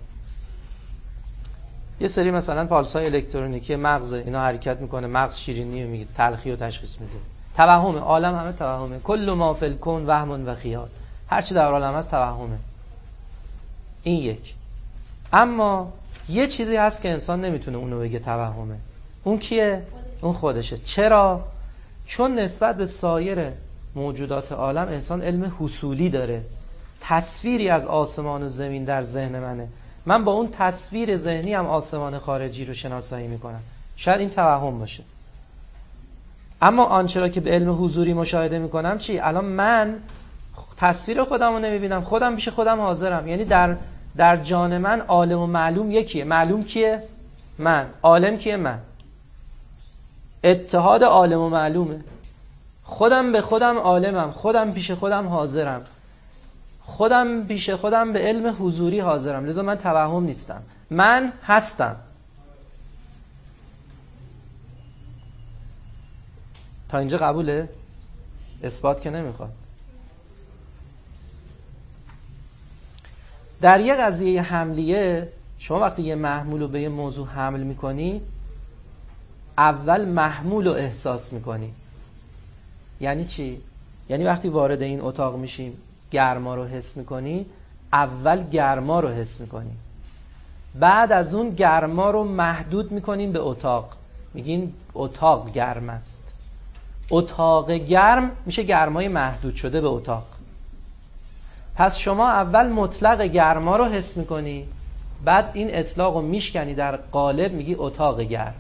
A: یه سری مثلا پالس های الکترونیکی مغزه، اینا حرکت میکنه، مغز شیرینی رو میگه، تلخی رو تشخیص میده. توهمه، عالم همه توهمه. کل ما فی الکون وهم و خیال. هر چی در عالم هست توهمه. این یک. اما یه چیزی هست که انسان نمیتونه اونو بگه توهمه. اون کیه؟ اون خودشه. چرا؟ چون نسبت به سایر موجودات عالم انسان علم حصولی داره. تصویری از آسمان و زمین در ذهن منه. من با اون تصویر ذهنی هم آسمان خارجی رو شناسایی میکنم. شاید این توهم باشه. اما آنچه را که به علم حضوری مشاهده میکنم چی؟ الان من تصویر خودم رو نمیبینم، خودم پیش خودم حاضرم. یعنی در جان من عالم و معلوم یکیه. معلوم کیه؟ من. عالم کیه؟ من. اتحاد عالم و معلومه. خودم به خودم عالمم، خودم پیش خودم حاضرم، خودم پیش خودم به علم حضوری حاضرم. لذا من توهم نیستم، من هستم. تا اینجا قبوله؟ اثبات که نمیخواد. در یه قضیه حملیه شما وقتی یه محمول رو به یه موضوع حمل میکنی، اول محمول رو احساس میکنی. یعنی چی؟ یعنی وقتی وارد این اتاق میشیم گرما رو حس میکنی، اول گرما رو حس میکنی، بعد از اون گرما رو محدود میکنیم به اتاق، میگین اتاق گرم است. اتاق گرم میشه گرمای محدود شده به اتاق. پس شما اول مطلق گرما رو حس میکنی، بعد این اطلاق رو میشکنی در قالب، میگی اتاق گرم.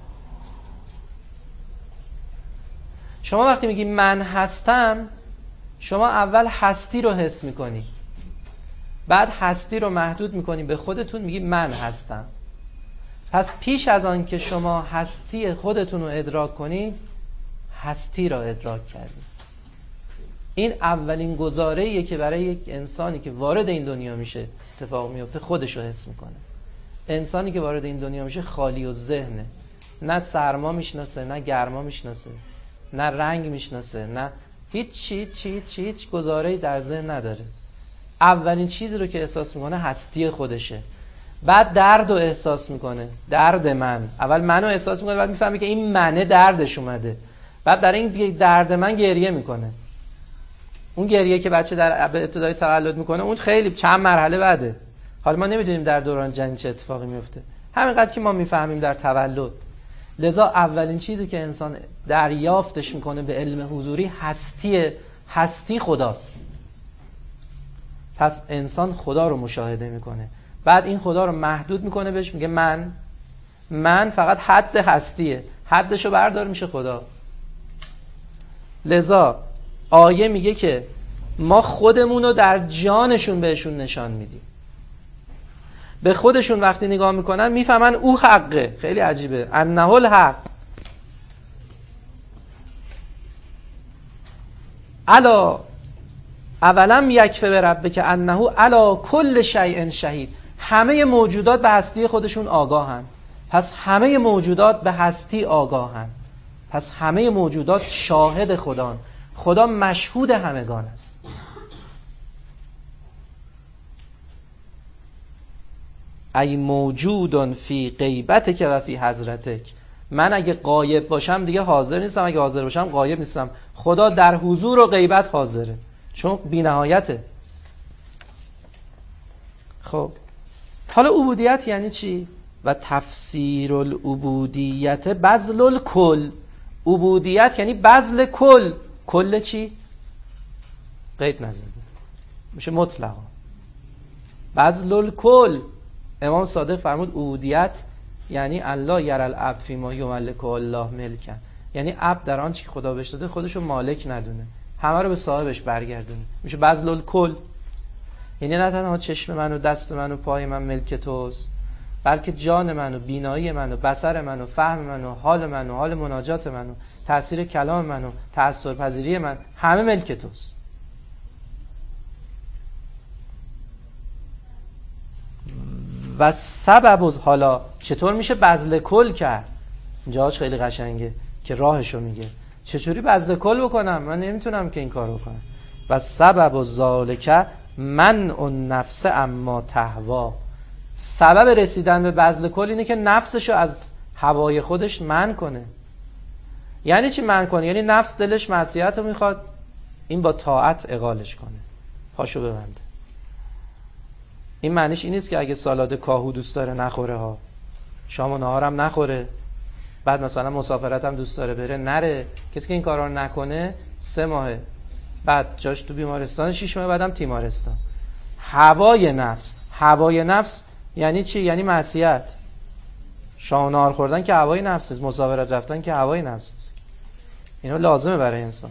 A: شما وقتی میگی من هستم، شما اول هستی رو حس میکنی، بعد هستی رو محدود میکنی به خودتون، میگی من هستم. پس پیش از آن که شما هستی خودتون رو ادراک کنی، هستی را ادراک کردی. این اولین گزاره‌ایه که برای یک انسانی که وارد این دنیا میشه اتفاق میفته. خودش رو حس میکنه. انسانی که وارد این دنیا میشه خالی و ذهنه، نه سرما میشناسه، نه گرما میشناسه، نه رنگ میشناسه، نه هیچ گزاره‌ای در ذهن نداره. اولین چیزی رو که احساس میکنه هستی خودشه. بعد درد رو احساس میکنه، درد من. اول منو احساس میکنه، بعد میفهمه که این منه دردش اومده. بعد در این درد من گریه میکنه. اون گریه که بچه در ابتدای تولد میکنه، اون خیلی چند مرحله بعده. حالا ما نمیدونیم در دوران جنین چه اتفاقی میفته، همینقدر که ما میفهمیم در تولد. لذا اولین چیزی که انسان دریافتش میکنه به علم حضوری هستی خداست. پس انسان خدا رو مشاهده میکنه، بعد این خدا رو محدود میکنه، بهش میگه من فقط حد هستیه، حدشو بردار میشه خدا. لذا آیه میگه که ما خودمون رو در جانشون بهشون نشان میدیم. به خودشون وقتی نگاه میکنن میفهمن او حقه. خیلی عجیبه. انه الحق. الا اولم یکفی بربک انه علی کل شیء شهید. همه موجودات به هستی خودشون آگاهن. پس همه موجودات به هستی آگاهن. پس همه موجودات شاهد خدان. خدا مشهود همگان است. ای موجودن فی غیبتک و فی حضرتک. من اگه غایب باشم دیگه حاضر نیستم، اگه حاضر باشم غایب نیستم. خدا در حضور و غیبت حاضره، چون بی نهایته. خب حالا عبودیت یعنی چی؟ و تفسیر العبودیت بذل الکل. عبودیت یعنی بذل کل. کل چی؟ قید نزده، میشه مطلقا بذل الکل. امام صادق فرمود عبودیت یعنی الله یرى العبد فیما یملکه الله ملکا، یعنی عبد در آنچه که خدا بهش داده خودشو مالک ندونه، همه رو به صاحبش برگردونه. میشه بذل الکل. یعنی نه تنها چشم من و دست من و پای من ملک توست، بلکه جان من و بینایی من و بصر من و فهم من و حال من و حال مناجات من و تأثیر کلام من و تأثیر پذیری من همه ملک توست. و سبب حالا چطور میشه بذل کل کرد؟ اینجاش خیلی قشنگه که راهشو میگه. چطوری بذل کل بکنم؟ من نمیتونم که این کارو بکنم. و سبب ذالک منع النفس اما تهوا. سبب رسیدن به بذل کل اینه که نفسشو از هوای خودش منع کنه. یعنی چی منع کنه؟ یعنی نفس دلش معصیت رو میخواد، این با طاعت اقالش کنه، پاشو ببنده. این معنیش این نیست که اگه سالاد کاهو دوست داره نخوره ها، شام و نهارم نخوره، بعد مثلا مسافرت هم دوست داره بره نره. کسی که این کارا رو نکنه 3 ماهه بعد جاش تو بیمارستان، 6 ماه بعدم تیمارستان. هوای نفس. هوای نفس یعنی چی؟ یعنی معصیت. شام و نهار خوردن که هوای نفس است، مسافرت رفتن که هوای نفس است. اینو لازمه برای انسان.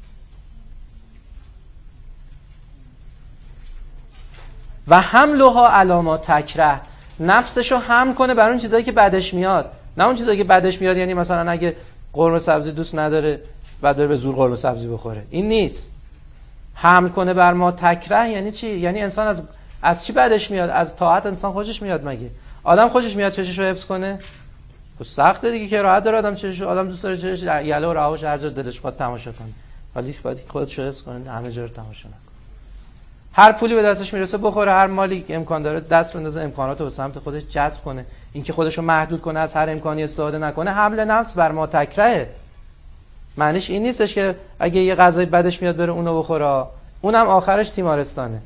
A: و حملها علی ما تکره. نفسشو حمل کنه بر اون چیزایی که بعدش میاد، نه اون چیزایی که بعدش میاد. یعنی مثلا اگه قرمه سبزی دوست نداره بعد بره به زور قرمه سبزی بخوره، این نیست. حمل کنه بر ما تکره یعنی چی؟ یعنی انسان از چی بعدش میاد؟ از طاعت انسان خوشش میاد؟ مگه آدم خوشش میاد چششو حفظ کنه؟ خب سخته دیگه که راحت داره آدم چششو، آدم دوست داره چشش یله و رهاش هر جا دلش بخواد تماشا کنه، ولی باید خودشو حفظ کنه، همه جا رو تماشا نکنه. هر پولی به دستش میرسه بخوره، هر مالی امکان داره دست بندازه، امکاناتو به سمت خودش جذب کنه. اینکه خودشو محدود کنه، از هر امکانی استفاده نکنه، حمل نفس بر ما تکره. معنیش این نیستش که اگه یه غذای بدش میاد بره اونو بخوره، اونم آخرش تیمارستانه.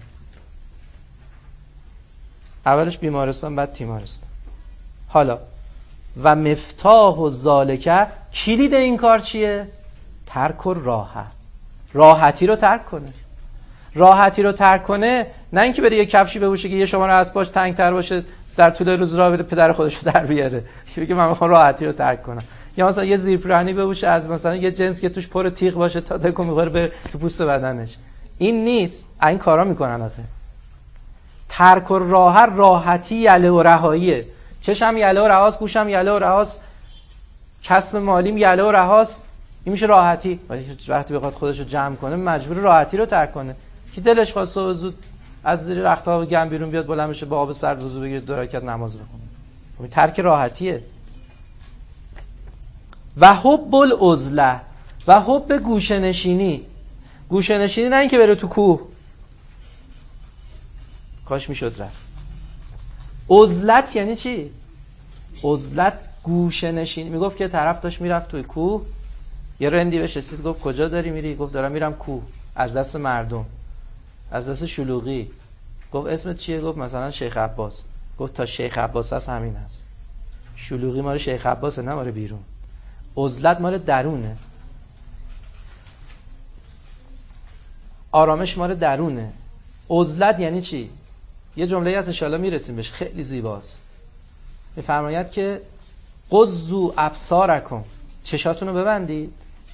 A: اولش بیمارستان بعد تیمارستان. حالا و مفتاح و ذالک، کلید این کار چیه؟ ترک و راحه. راحتی رو ترک کنه. راحتی رو ترک کنه، نه اینکه بره یه کفشی بپوشه که یه شماره از پاش تنگ‌تر باشه، در طول روز راه بره پدر خودش رو در بیاره، که بگه من میخوام راحتی رو ترک کنم. یا مثلا یه زیرپیرانی بپوشه از مثلا یه جنس که توش پر تیغ باشه تا تکو میخوره به پوست بدنش. این نیست. این کارا میکنن آخه. ترک و راحتی یله و رهاییه. چشم یله و رهاست، گوشم یله و رهاست، کسب مالیم یله و رهاست، این میشه راحتی. وقتی بخواد خودش رو جمع کنه مجبور راحتی رو ترک کنه. که دلش خواست صبح زود از زیر رختاب گرم بیرون بیاد، بلند بشه با آب سرد وضو بگیره 2 رکعت نماز بخونه. این ترک راحتیه. و حب العزله، و حب گوشه‌نشینی. گوشه‌نشینی نه اینکه بره تو کوه، کاش میشد رفت. عزلت یعنی چی؟ عزلت گوشه‌نشینی. میگفت که طرف داشت میرفت توی کوه، یه رندی بهش رسید، گفت کجا داری میری؟ گفت دارم میرم کوه، از دست مردم، از دست شلوغی. گفت اسمت چیه؟ گفت مثلا شیخ عباس. گفت تا شیخ عباس هست همین هست. شلوغی مال شیخ عباسه، نه مال بیرون. عزلت مال درونه، آرامش مال درونه. عزلت یعنی چی؟ یه جمله هست ان شاءالله میرسیم بهش، خیلی زیباست. میفرماید که غضوا ابصارکم، چشاتونو ببندید،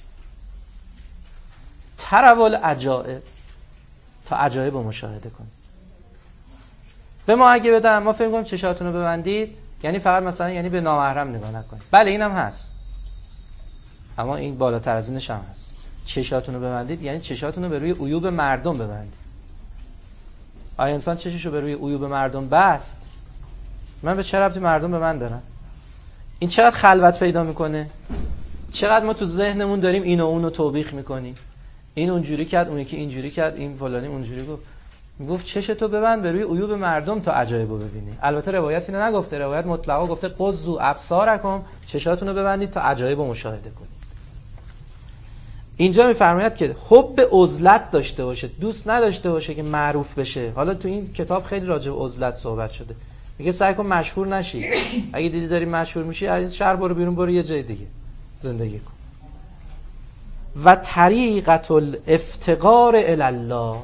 A: تروا العجائب، تا عجایب رو مشاهده کنید. به ما اگه بدم ما فکر کنیم چشاتونو ببندید یعنی فقط مثلا یعنی به نامحرم نگاه نکنید. بله اینم هست، اما این بالاتر از اینش هم هست. چشاتونو ببندید یعنی چشاتونو به روی عیوب مردم ببندید. آیا انسان چششو به روی عیوب مردم بست؟ من به چه ربطی مردم به من دارن؟ این چقدر خلوت پیدا میکنه؟ چقدر ما تو ذهنمون داریم اینو اونو توبیخ میکنیم. این اونجوری کرد، اون یکی اینجوری کرد، این فلانی اونجوری گفت. میگفت چشتو ببند به روی عیوب مردم تا عجایبو ببینی. البته روایت اینو نگفته، روایت مطلقا گفته قضوا ابصارکم، چشاتونو ببندید تا عجایبو مشاهده کنید. اینجا میفرماید که حب عزلت داشته باشه، دوست نداشته باشه که معروف بشه. حالا تو این کتاب خیلی راجع به عزلت صحبت شده. میگه سعی کن مشهور نشی. اگه دیدی داری مشهور میشی از شهر برو بیرون، برو یه جای دیگه زندگی کن. و طریقت الافتقار الی الله،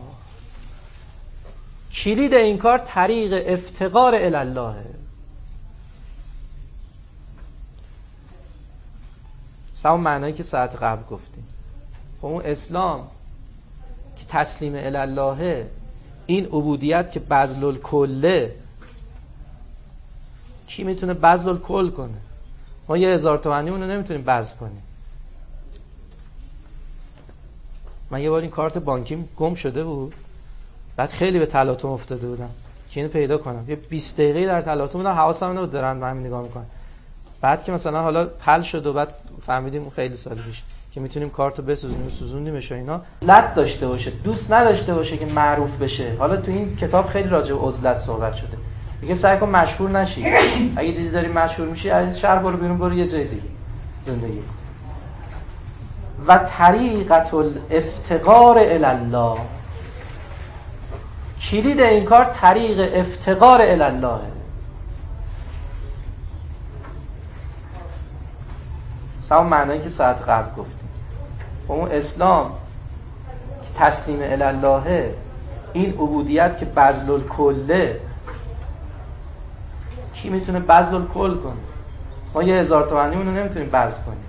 A: کلید این کار طریق افتقار الی الله. همون معنایی که ساعت قبل گفتیم. اون اسلام که تسلیم الی الله، این عبودیت که بذل الکله، کی میتونه بذل الکل کنه؟ ما 1000 تومانیمون رو نمیتونیم بذل کنیم. من یه بار این کارت بانکیم گم شده بود، بعد خیلی به تلاطم افتاده بودم که اینو پیدا کنم. یه 20 دقیقه در تلاطم بودم، حواسم نبود دارن من همین نگاه میکنن. بعد که مثلا حالا حل شد و بعد فهمیدیم خیلی سال پیش که میتونیم کارتو بسوزونیم، سوزوندیمش و اینا. عزلت داشته باشه، دوست نداشته باشه که معروف بشه. حالا تو این کتاب خیلی راجع به عزلت صحبت شده. میگه سعی کن مشهور نشی. اگه دیدی داری مشهور میشی از شهر برو بیرون، برو یه جای دیگه زندگی کن. و طریقت الافتقار الی الله، کلید این کار طریق افتقار الی الله. همون معنایی که ساعت قبل گفتیم. اون اسلام که تسلیم الی الله، این عبودیت که بذل الکله، کی میتونه بذل الکل کنه؟ ما 1000 تومانیمون رو نمیتونیم بذل کنیم.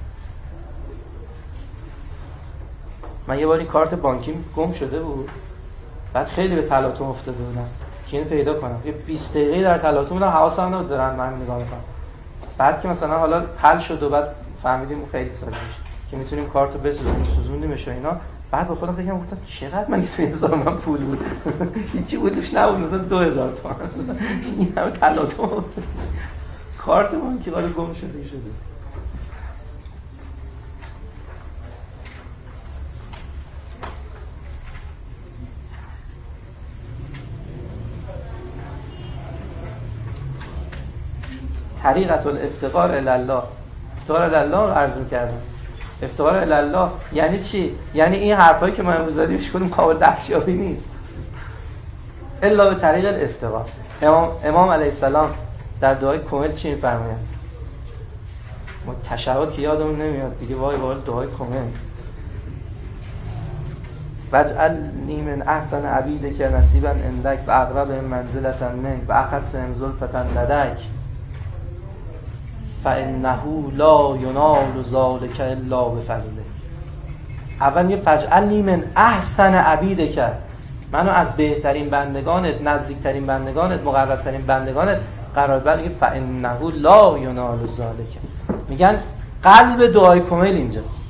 A: من یه باری کارت بانکیم گم شده بود، بعد خیلی به تلاطم افتاده بودم که اینو پیدا کنم. یه 20 دقیقه در تلاطم بودم، حواسم نبود دارن من نگاه میکنن. بعد که مثلا حالا حل شد و بعد فهمیدیم خیلی سال پیش که میتونیم کارتو بسوزونیم، سوزوندیمش و اینا. بعد به خودم فکر گفتم چقدر من تو حساب من پول بود، هیچی بودش نبود، مثلا 2000 تومان. این همه تلاطم افتاد، کارت من که حالا گم شده. طریقت الافتقار الی الله، افتقار الی الله رو عرض می‌کردم. افتقار الی الله یعنی چی؟ یعنی این حرفایی که ما امروز زدیمش کدوم قابل دستیابی نیست الا به طریق الافتقار. امام علیه السلام در دعای کمیل چی می‌فرمایند؟ ما تشهد که یادمون نمیاد دیگه، وای دعای کمیل. واجعلنی من احسن عبیدک نصیبا عندک و اقرب منزلة منک و اخص زلفة لدیک فانه لا ینال ذلک الا بفضله. اول میگه فاجعلنی من احسن عبیدک، منو از بهترین بندگانت، نزدیکترین بندگانت، مقربترین بندگانت قرار بده. میگه فانه لا ینال ذلک. میگن قلب دعای کمیل اینجاست.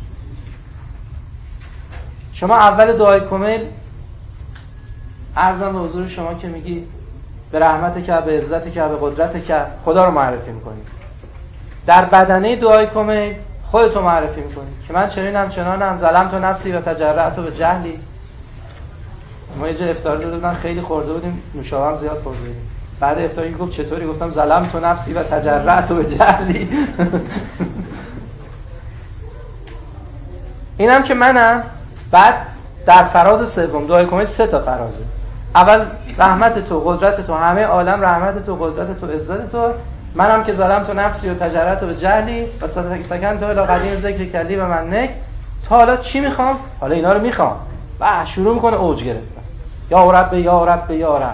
A: شما اول دعای کمیل عرضم به حضور شما که میگی به رحمت که، به عزت که، به قدرت که خدا رو معرفی میکنی. در بدنه دعای کمیل خودتو معرفی میکنی که من چنینم چنانم، ظلمت نفسی و تجرعت به جهلی. ما یه جا افطار داده بودن، خیلی خورده بودیم، نوشابه هم زیاد خورده بودیم. بعد افطاری گفت چطوری؟ گفتم ظلمت نفسی و تجرعت به جهلی. اینم که منم. بعد در فراز سوم دعای کمیل 3 تا فرازه. اول رحمت تو، قدرت تو، همه عالم رحمت تو، قدرت تو، عزت تو. منم که ظلمت نفسی و تجرعت به جهلی و سکن تو الی قدیم ذکر کلی و منک. تا حالا چی میخوام؟ حالا اینا رو میخوام. و شروع میکنه اوج گرفتن. یا رب یا رب یا رب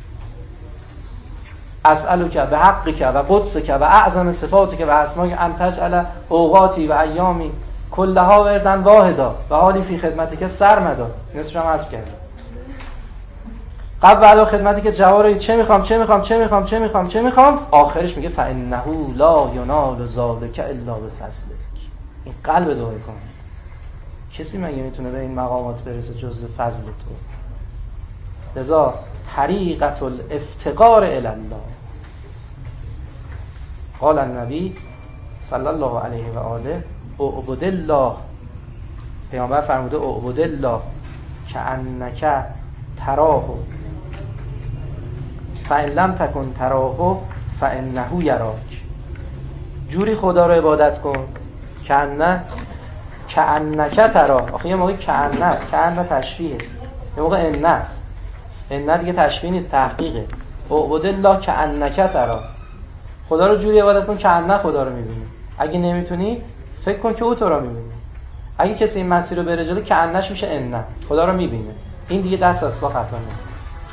A: اسألک به حقک و قدسک و اعظم صفاتک و اسماک ان تجعل اوقاتی و ایامی کلها وردن واحدا و حالی فی خدمتک سرمدا. نصفش هم عرض کردم. قبل علی خدمتی که جواری چه میخوام. آخرش میگه فانه لا ینال ذلک الا بفضلک. این قلب دعای کن. کسی مگه میتونه به این مقامات برسه جز به فضل تو؟ لذا طریقت الافتقار الی الله. قال النبی صلی الله علیه و آله اعبد الله، پیامبر فرموده اعبد الله که انک تراه فإن لم تکن تراه فإنه یراک. جوری خدا رو عبادت کن کأنک تراه. آخه یه موقع کأنه است، کأنه تشبیهه، یه موقع انه است. انه دیگه تشبیه نیست، تحقیقه. اعبد الله کأنک تراه. خدا رو جوری عبادت کن کأنه خدا رو می‌بینی. اگه نمیتونی فکر کن که او تو رو می‌بینه. اگه کسی این مسیر رو بره جلو کأنش میشه انه، خدا رو می‌بینه. این دیگه دست از پا خطا نمی‌کنه.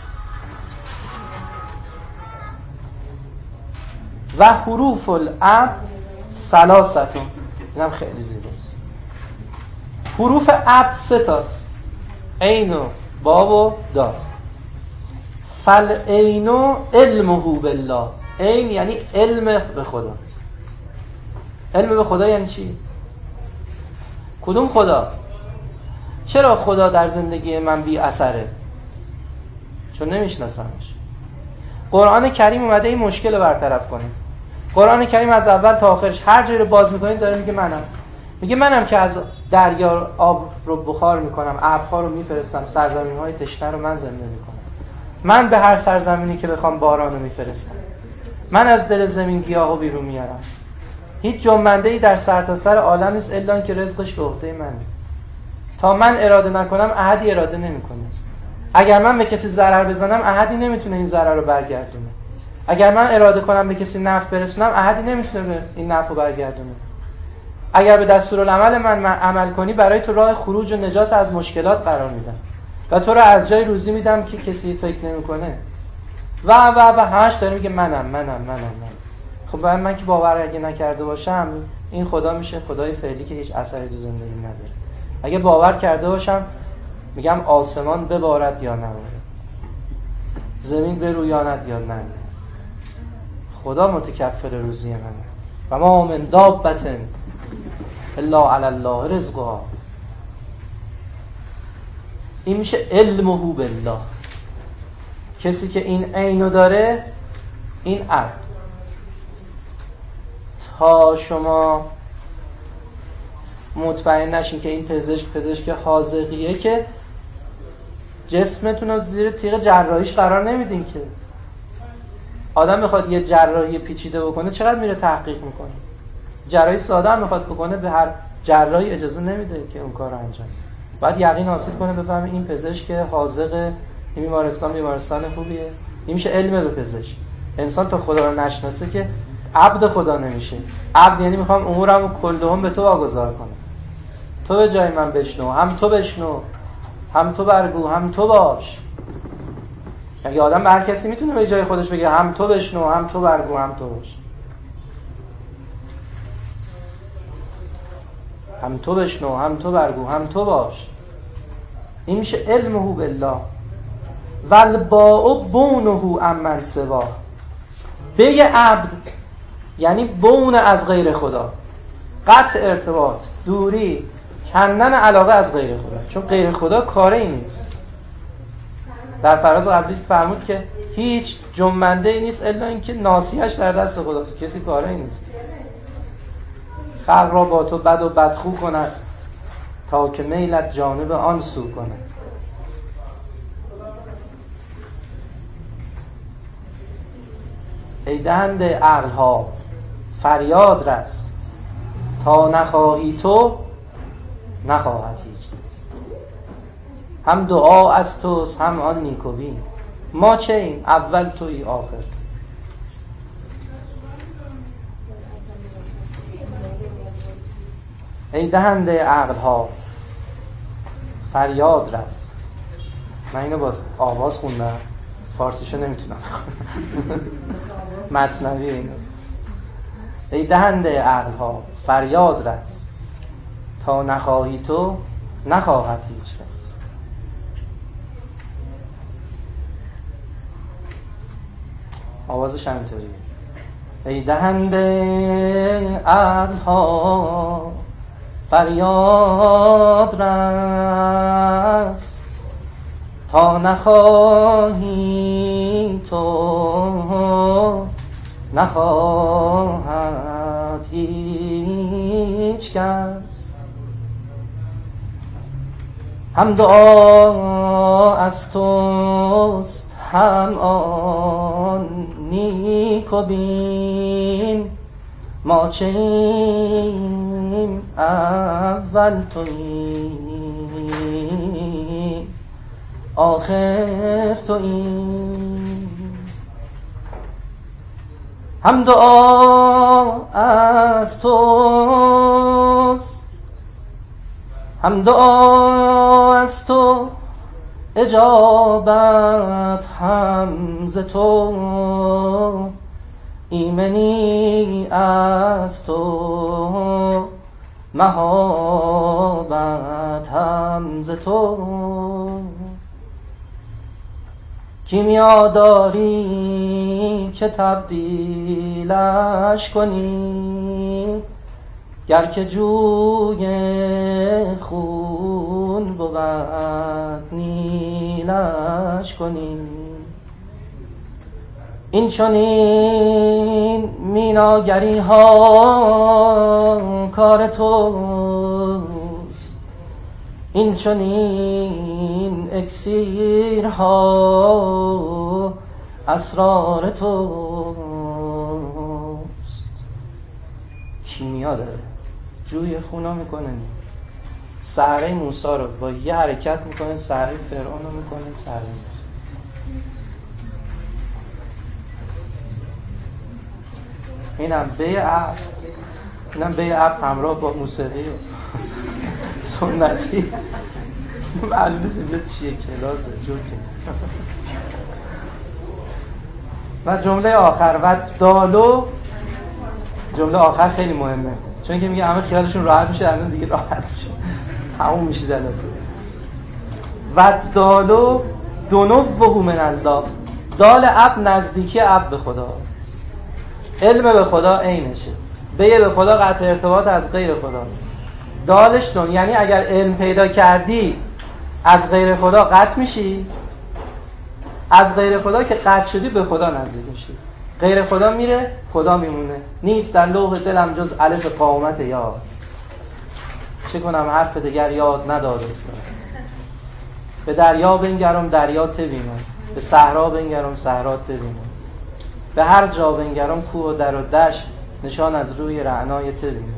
A: و حروف العبد ثلاثه. اینم خیلی زیباست. حروف عبد 3 تاست: عین و با و دا. فالعین علمه بالله. عین یعنی علم به خدا. علم به خدا یعنی چی؟ کدوم خدا؟ چرا خدا در زندگی من بی اثره؟ چون نمیشناسمش. قرآن کریم اومده این مشکل رو برطرف کنه. قرآن کریم از اول تا آخرش هر جایی رو باز میکنید داره میگه منم که از دریا آب رو بخار میکنم، ابرها رو میفرستم، سرزمین‌های تشنه رو من زنده میکنم. من به هر سرزمینی که بخوام باران رو میفرستم. من از دل زمین گیاهو بیرون میارم. هیچ جنبنده‌ای در سرتاسر عالم نیست الا اینکه رزقش به عهده منه. تا من اراده نکنم احدی اراده نمیکنه. اگر من به کسی ضرر بزنم احدی نمیتونه این ضرر رو برگردونه. اگر من اراده کنم به کسی نفع برسونم احدی نمیتونه به این نفع رو برگردونه. اگر به دستورالعمل من عمل کنی برای تو راه خروج و نجات از مشکلات قرار میدم و تو رو از جای روزی میدم که کسی فکر نمیکنه و همش داره میگه منم. خب من که باور اگه نکرده باشم این خدا میشه خدای فعلی که هیچ اثری تو زندگی نداره. اگه باور کرده باشم میگم آسمان ببارد یا نبارد، زمین برویاند یا نه، خدا متکفل روزی منه. و ما من دابة الا علی الله رزقها. این میشه علمه بالله. کسی که این عینو داره، این عبد. تا شما مطمئن نشین که این پزشک حاذقیه که جسمتون رو زیر تیغ جراحیش قرار نمیدین. که آدم میخواد یه جراحی پیچیده بکنه چقدر میره تحقیق میکنه. جراحی ساده هم میخواد بکنه به هر جراحی اجازه نمیده که اون کار رو انجام بده. باید یقین حاصل کنه بفهمه این پزشک حاذق، این بیمارستان خوبیه. این میشه علم به پزشک. انسان تا خدا رو نشناسه که عبد خدا نمیشه. عبد یعنی میخوام امورمو کلهم به تو واگذار کنم. تو به جای من بشنو، هم تو بشنو، هم تو برگو، هم تو باش. اگه آدم به هر کسی میتونه به جای خودش بگه هم تو بشنو، هم تو برگو، هم تو باش. هم تو بشنو، هم تو برگو، هم تو باش. این میشه علمه بالله. والباء بونه عمن سوا. بگه عبد یعنی بون از غیر خدا، قطع ارتباط، دوری، کندن علاقه از غیر خدا. چون غیر خدا کاری نیست. در فراز قبلی فرمود که هیچ جنبنده‌ای نیست الا اینکه ناصیه‌اش در دست خداست. کسی کاری نیست. خلق را با تو بد و بدخو کند تا که میلت جانب آن سو کند. ای دهنده عقل‌ها فریاد رس، تا نخواهی تو نخواهد هیچ کس. هم دعا از توست هم آن نیکویی، ما چه این اول تویی آخر. ای دهنده عقل‌ها فریاد رس. من اینو باز آواز خوندم، فارسیشو نمیتونم مثنوی اینو. ای دهنده عقل‌ها فریاد رس، تا نخواهی تو نخواهد هیچ کس. آوازش همینطوریه. ای دهنده عقل‌ها فریاد رس، تا نخواهی تو نخواهد هیچ کس. هم دعا از توست هم آن نیک و بین، ما چه ایم اول تویی آخر تویی. هم دعا از توست، هم دعا از تو، اجابت هم ز تو، ایمنی از تو، مهابت هم ز تو. کیمیا داری که تبدیلش کنی، گر که جوی خون بود نیلش کنی. این چنین میناگری ها کار توست، این چنین اکسیر ها اسرار توست. کیمیا داره، جوی خونا میکنه، صحرای موسی رو با یه حرکت میکنه، صحرای فرعون رو میکنه صحرای موسی. اینم به عب همراه با موسیقی سنتی. معلومه اینجا چیه، کلاسه، جوکه. و جمله آخر و دالو، جمله آخر خیلی مهمه، چون که میگه همه خیالشون راحت میشه، الان دیگه راحت میشه، همون میشه جلسه. و دالو دنو من الله، دال عب نزدیکی عب به خدا، علم به خدا عینشه، به خدا قطع ارتباط از غیر خداست. دالش دون یعنی اگر علم پیدا کردی از غیر خدا قطع میشی، از غیر خدا که قطع شدی به خدا نزدیک میشی. غیر خدا میره، خدا میمونه. نیست در لوح دلم جز الف قامت یاد، چه کنم حرف دیگر یاد ندارستم. به دریا بنگرم دریا تبینم، به صحرا بنگرم صحرا تبینم، به هر جا بنگرم کوه و در و دشت نشان از روی رعنای تبینم.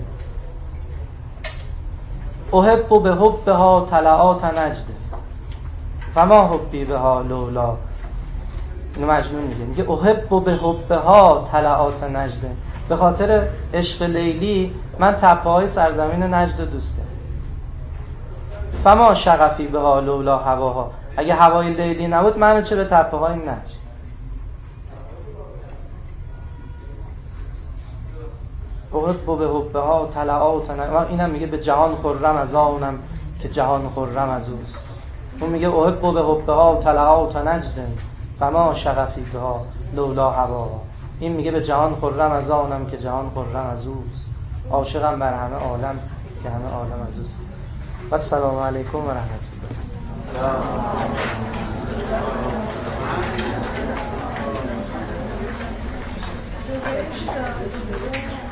A: احب به حبها طلعات نجد، فما حبی بها لولا. اینو مجنون میگه احب به حبها طلعات نجد، به خاطر عشق لیلی من تپه های سرزمین نجد دوست دارم. فما شغفی بها لولا هواها، اگه هوای لیلی نبود منو چه به تپه های نجد. احب به حبها طلعات نجد، اینم میگه به جهان خرم از آنم که جهان خرم از اوست. اون میگه احب به حبها طلعات نجد، فما شغفی بها لولا هواها. این میگه به جهان خرم از آنم که جهان خرم از اوست، عاشقم بر همه عالم که همه عالم از اوست. و السلام علیکم و رحمت الله.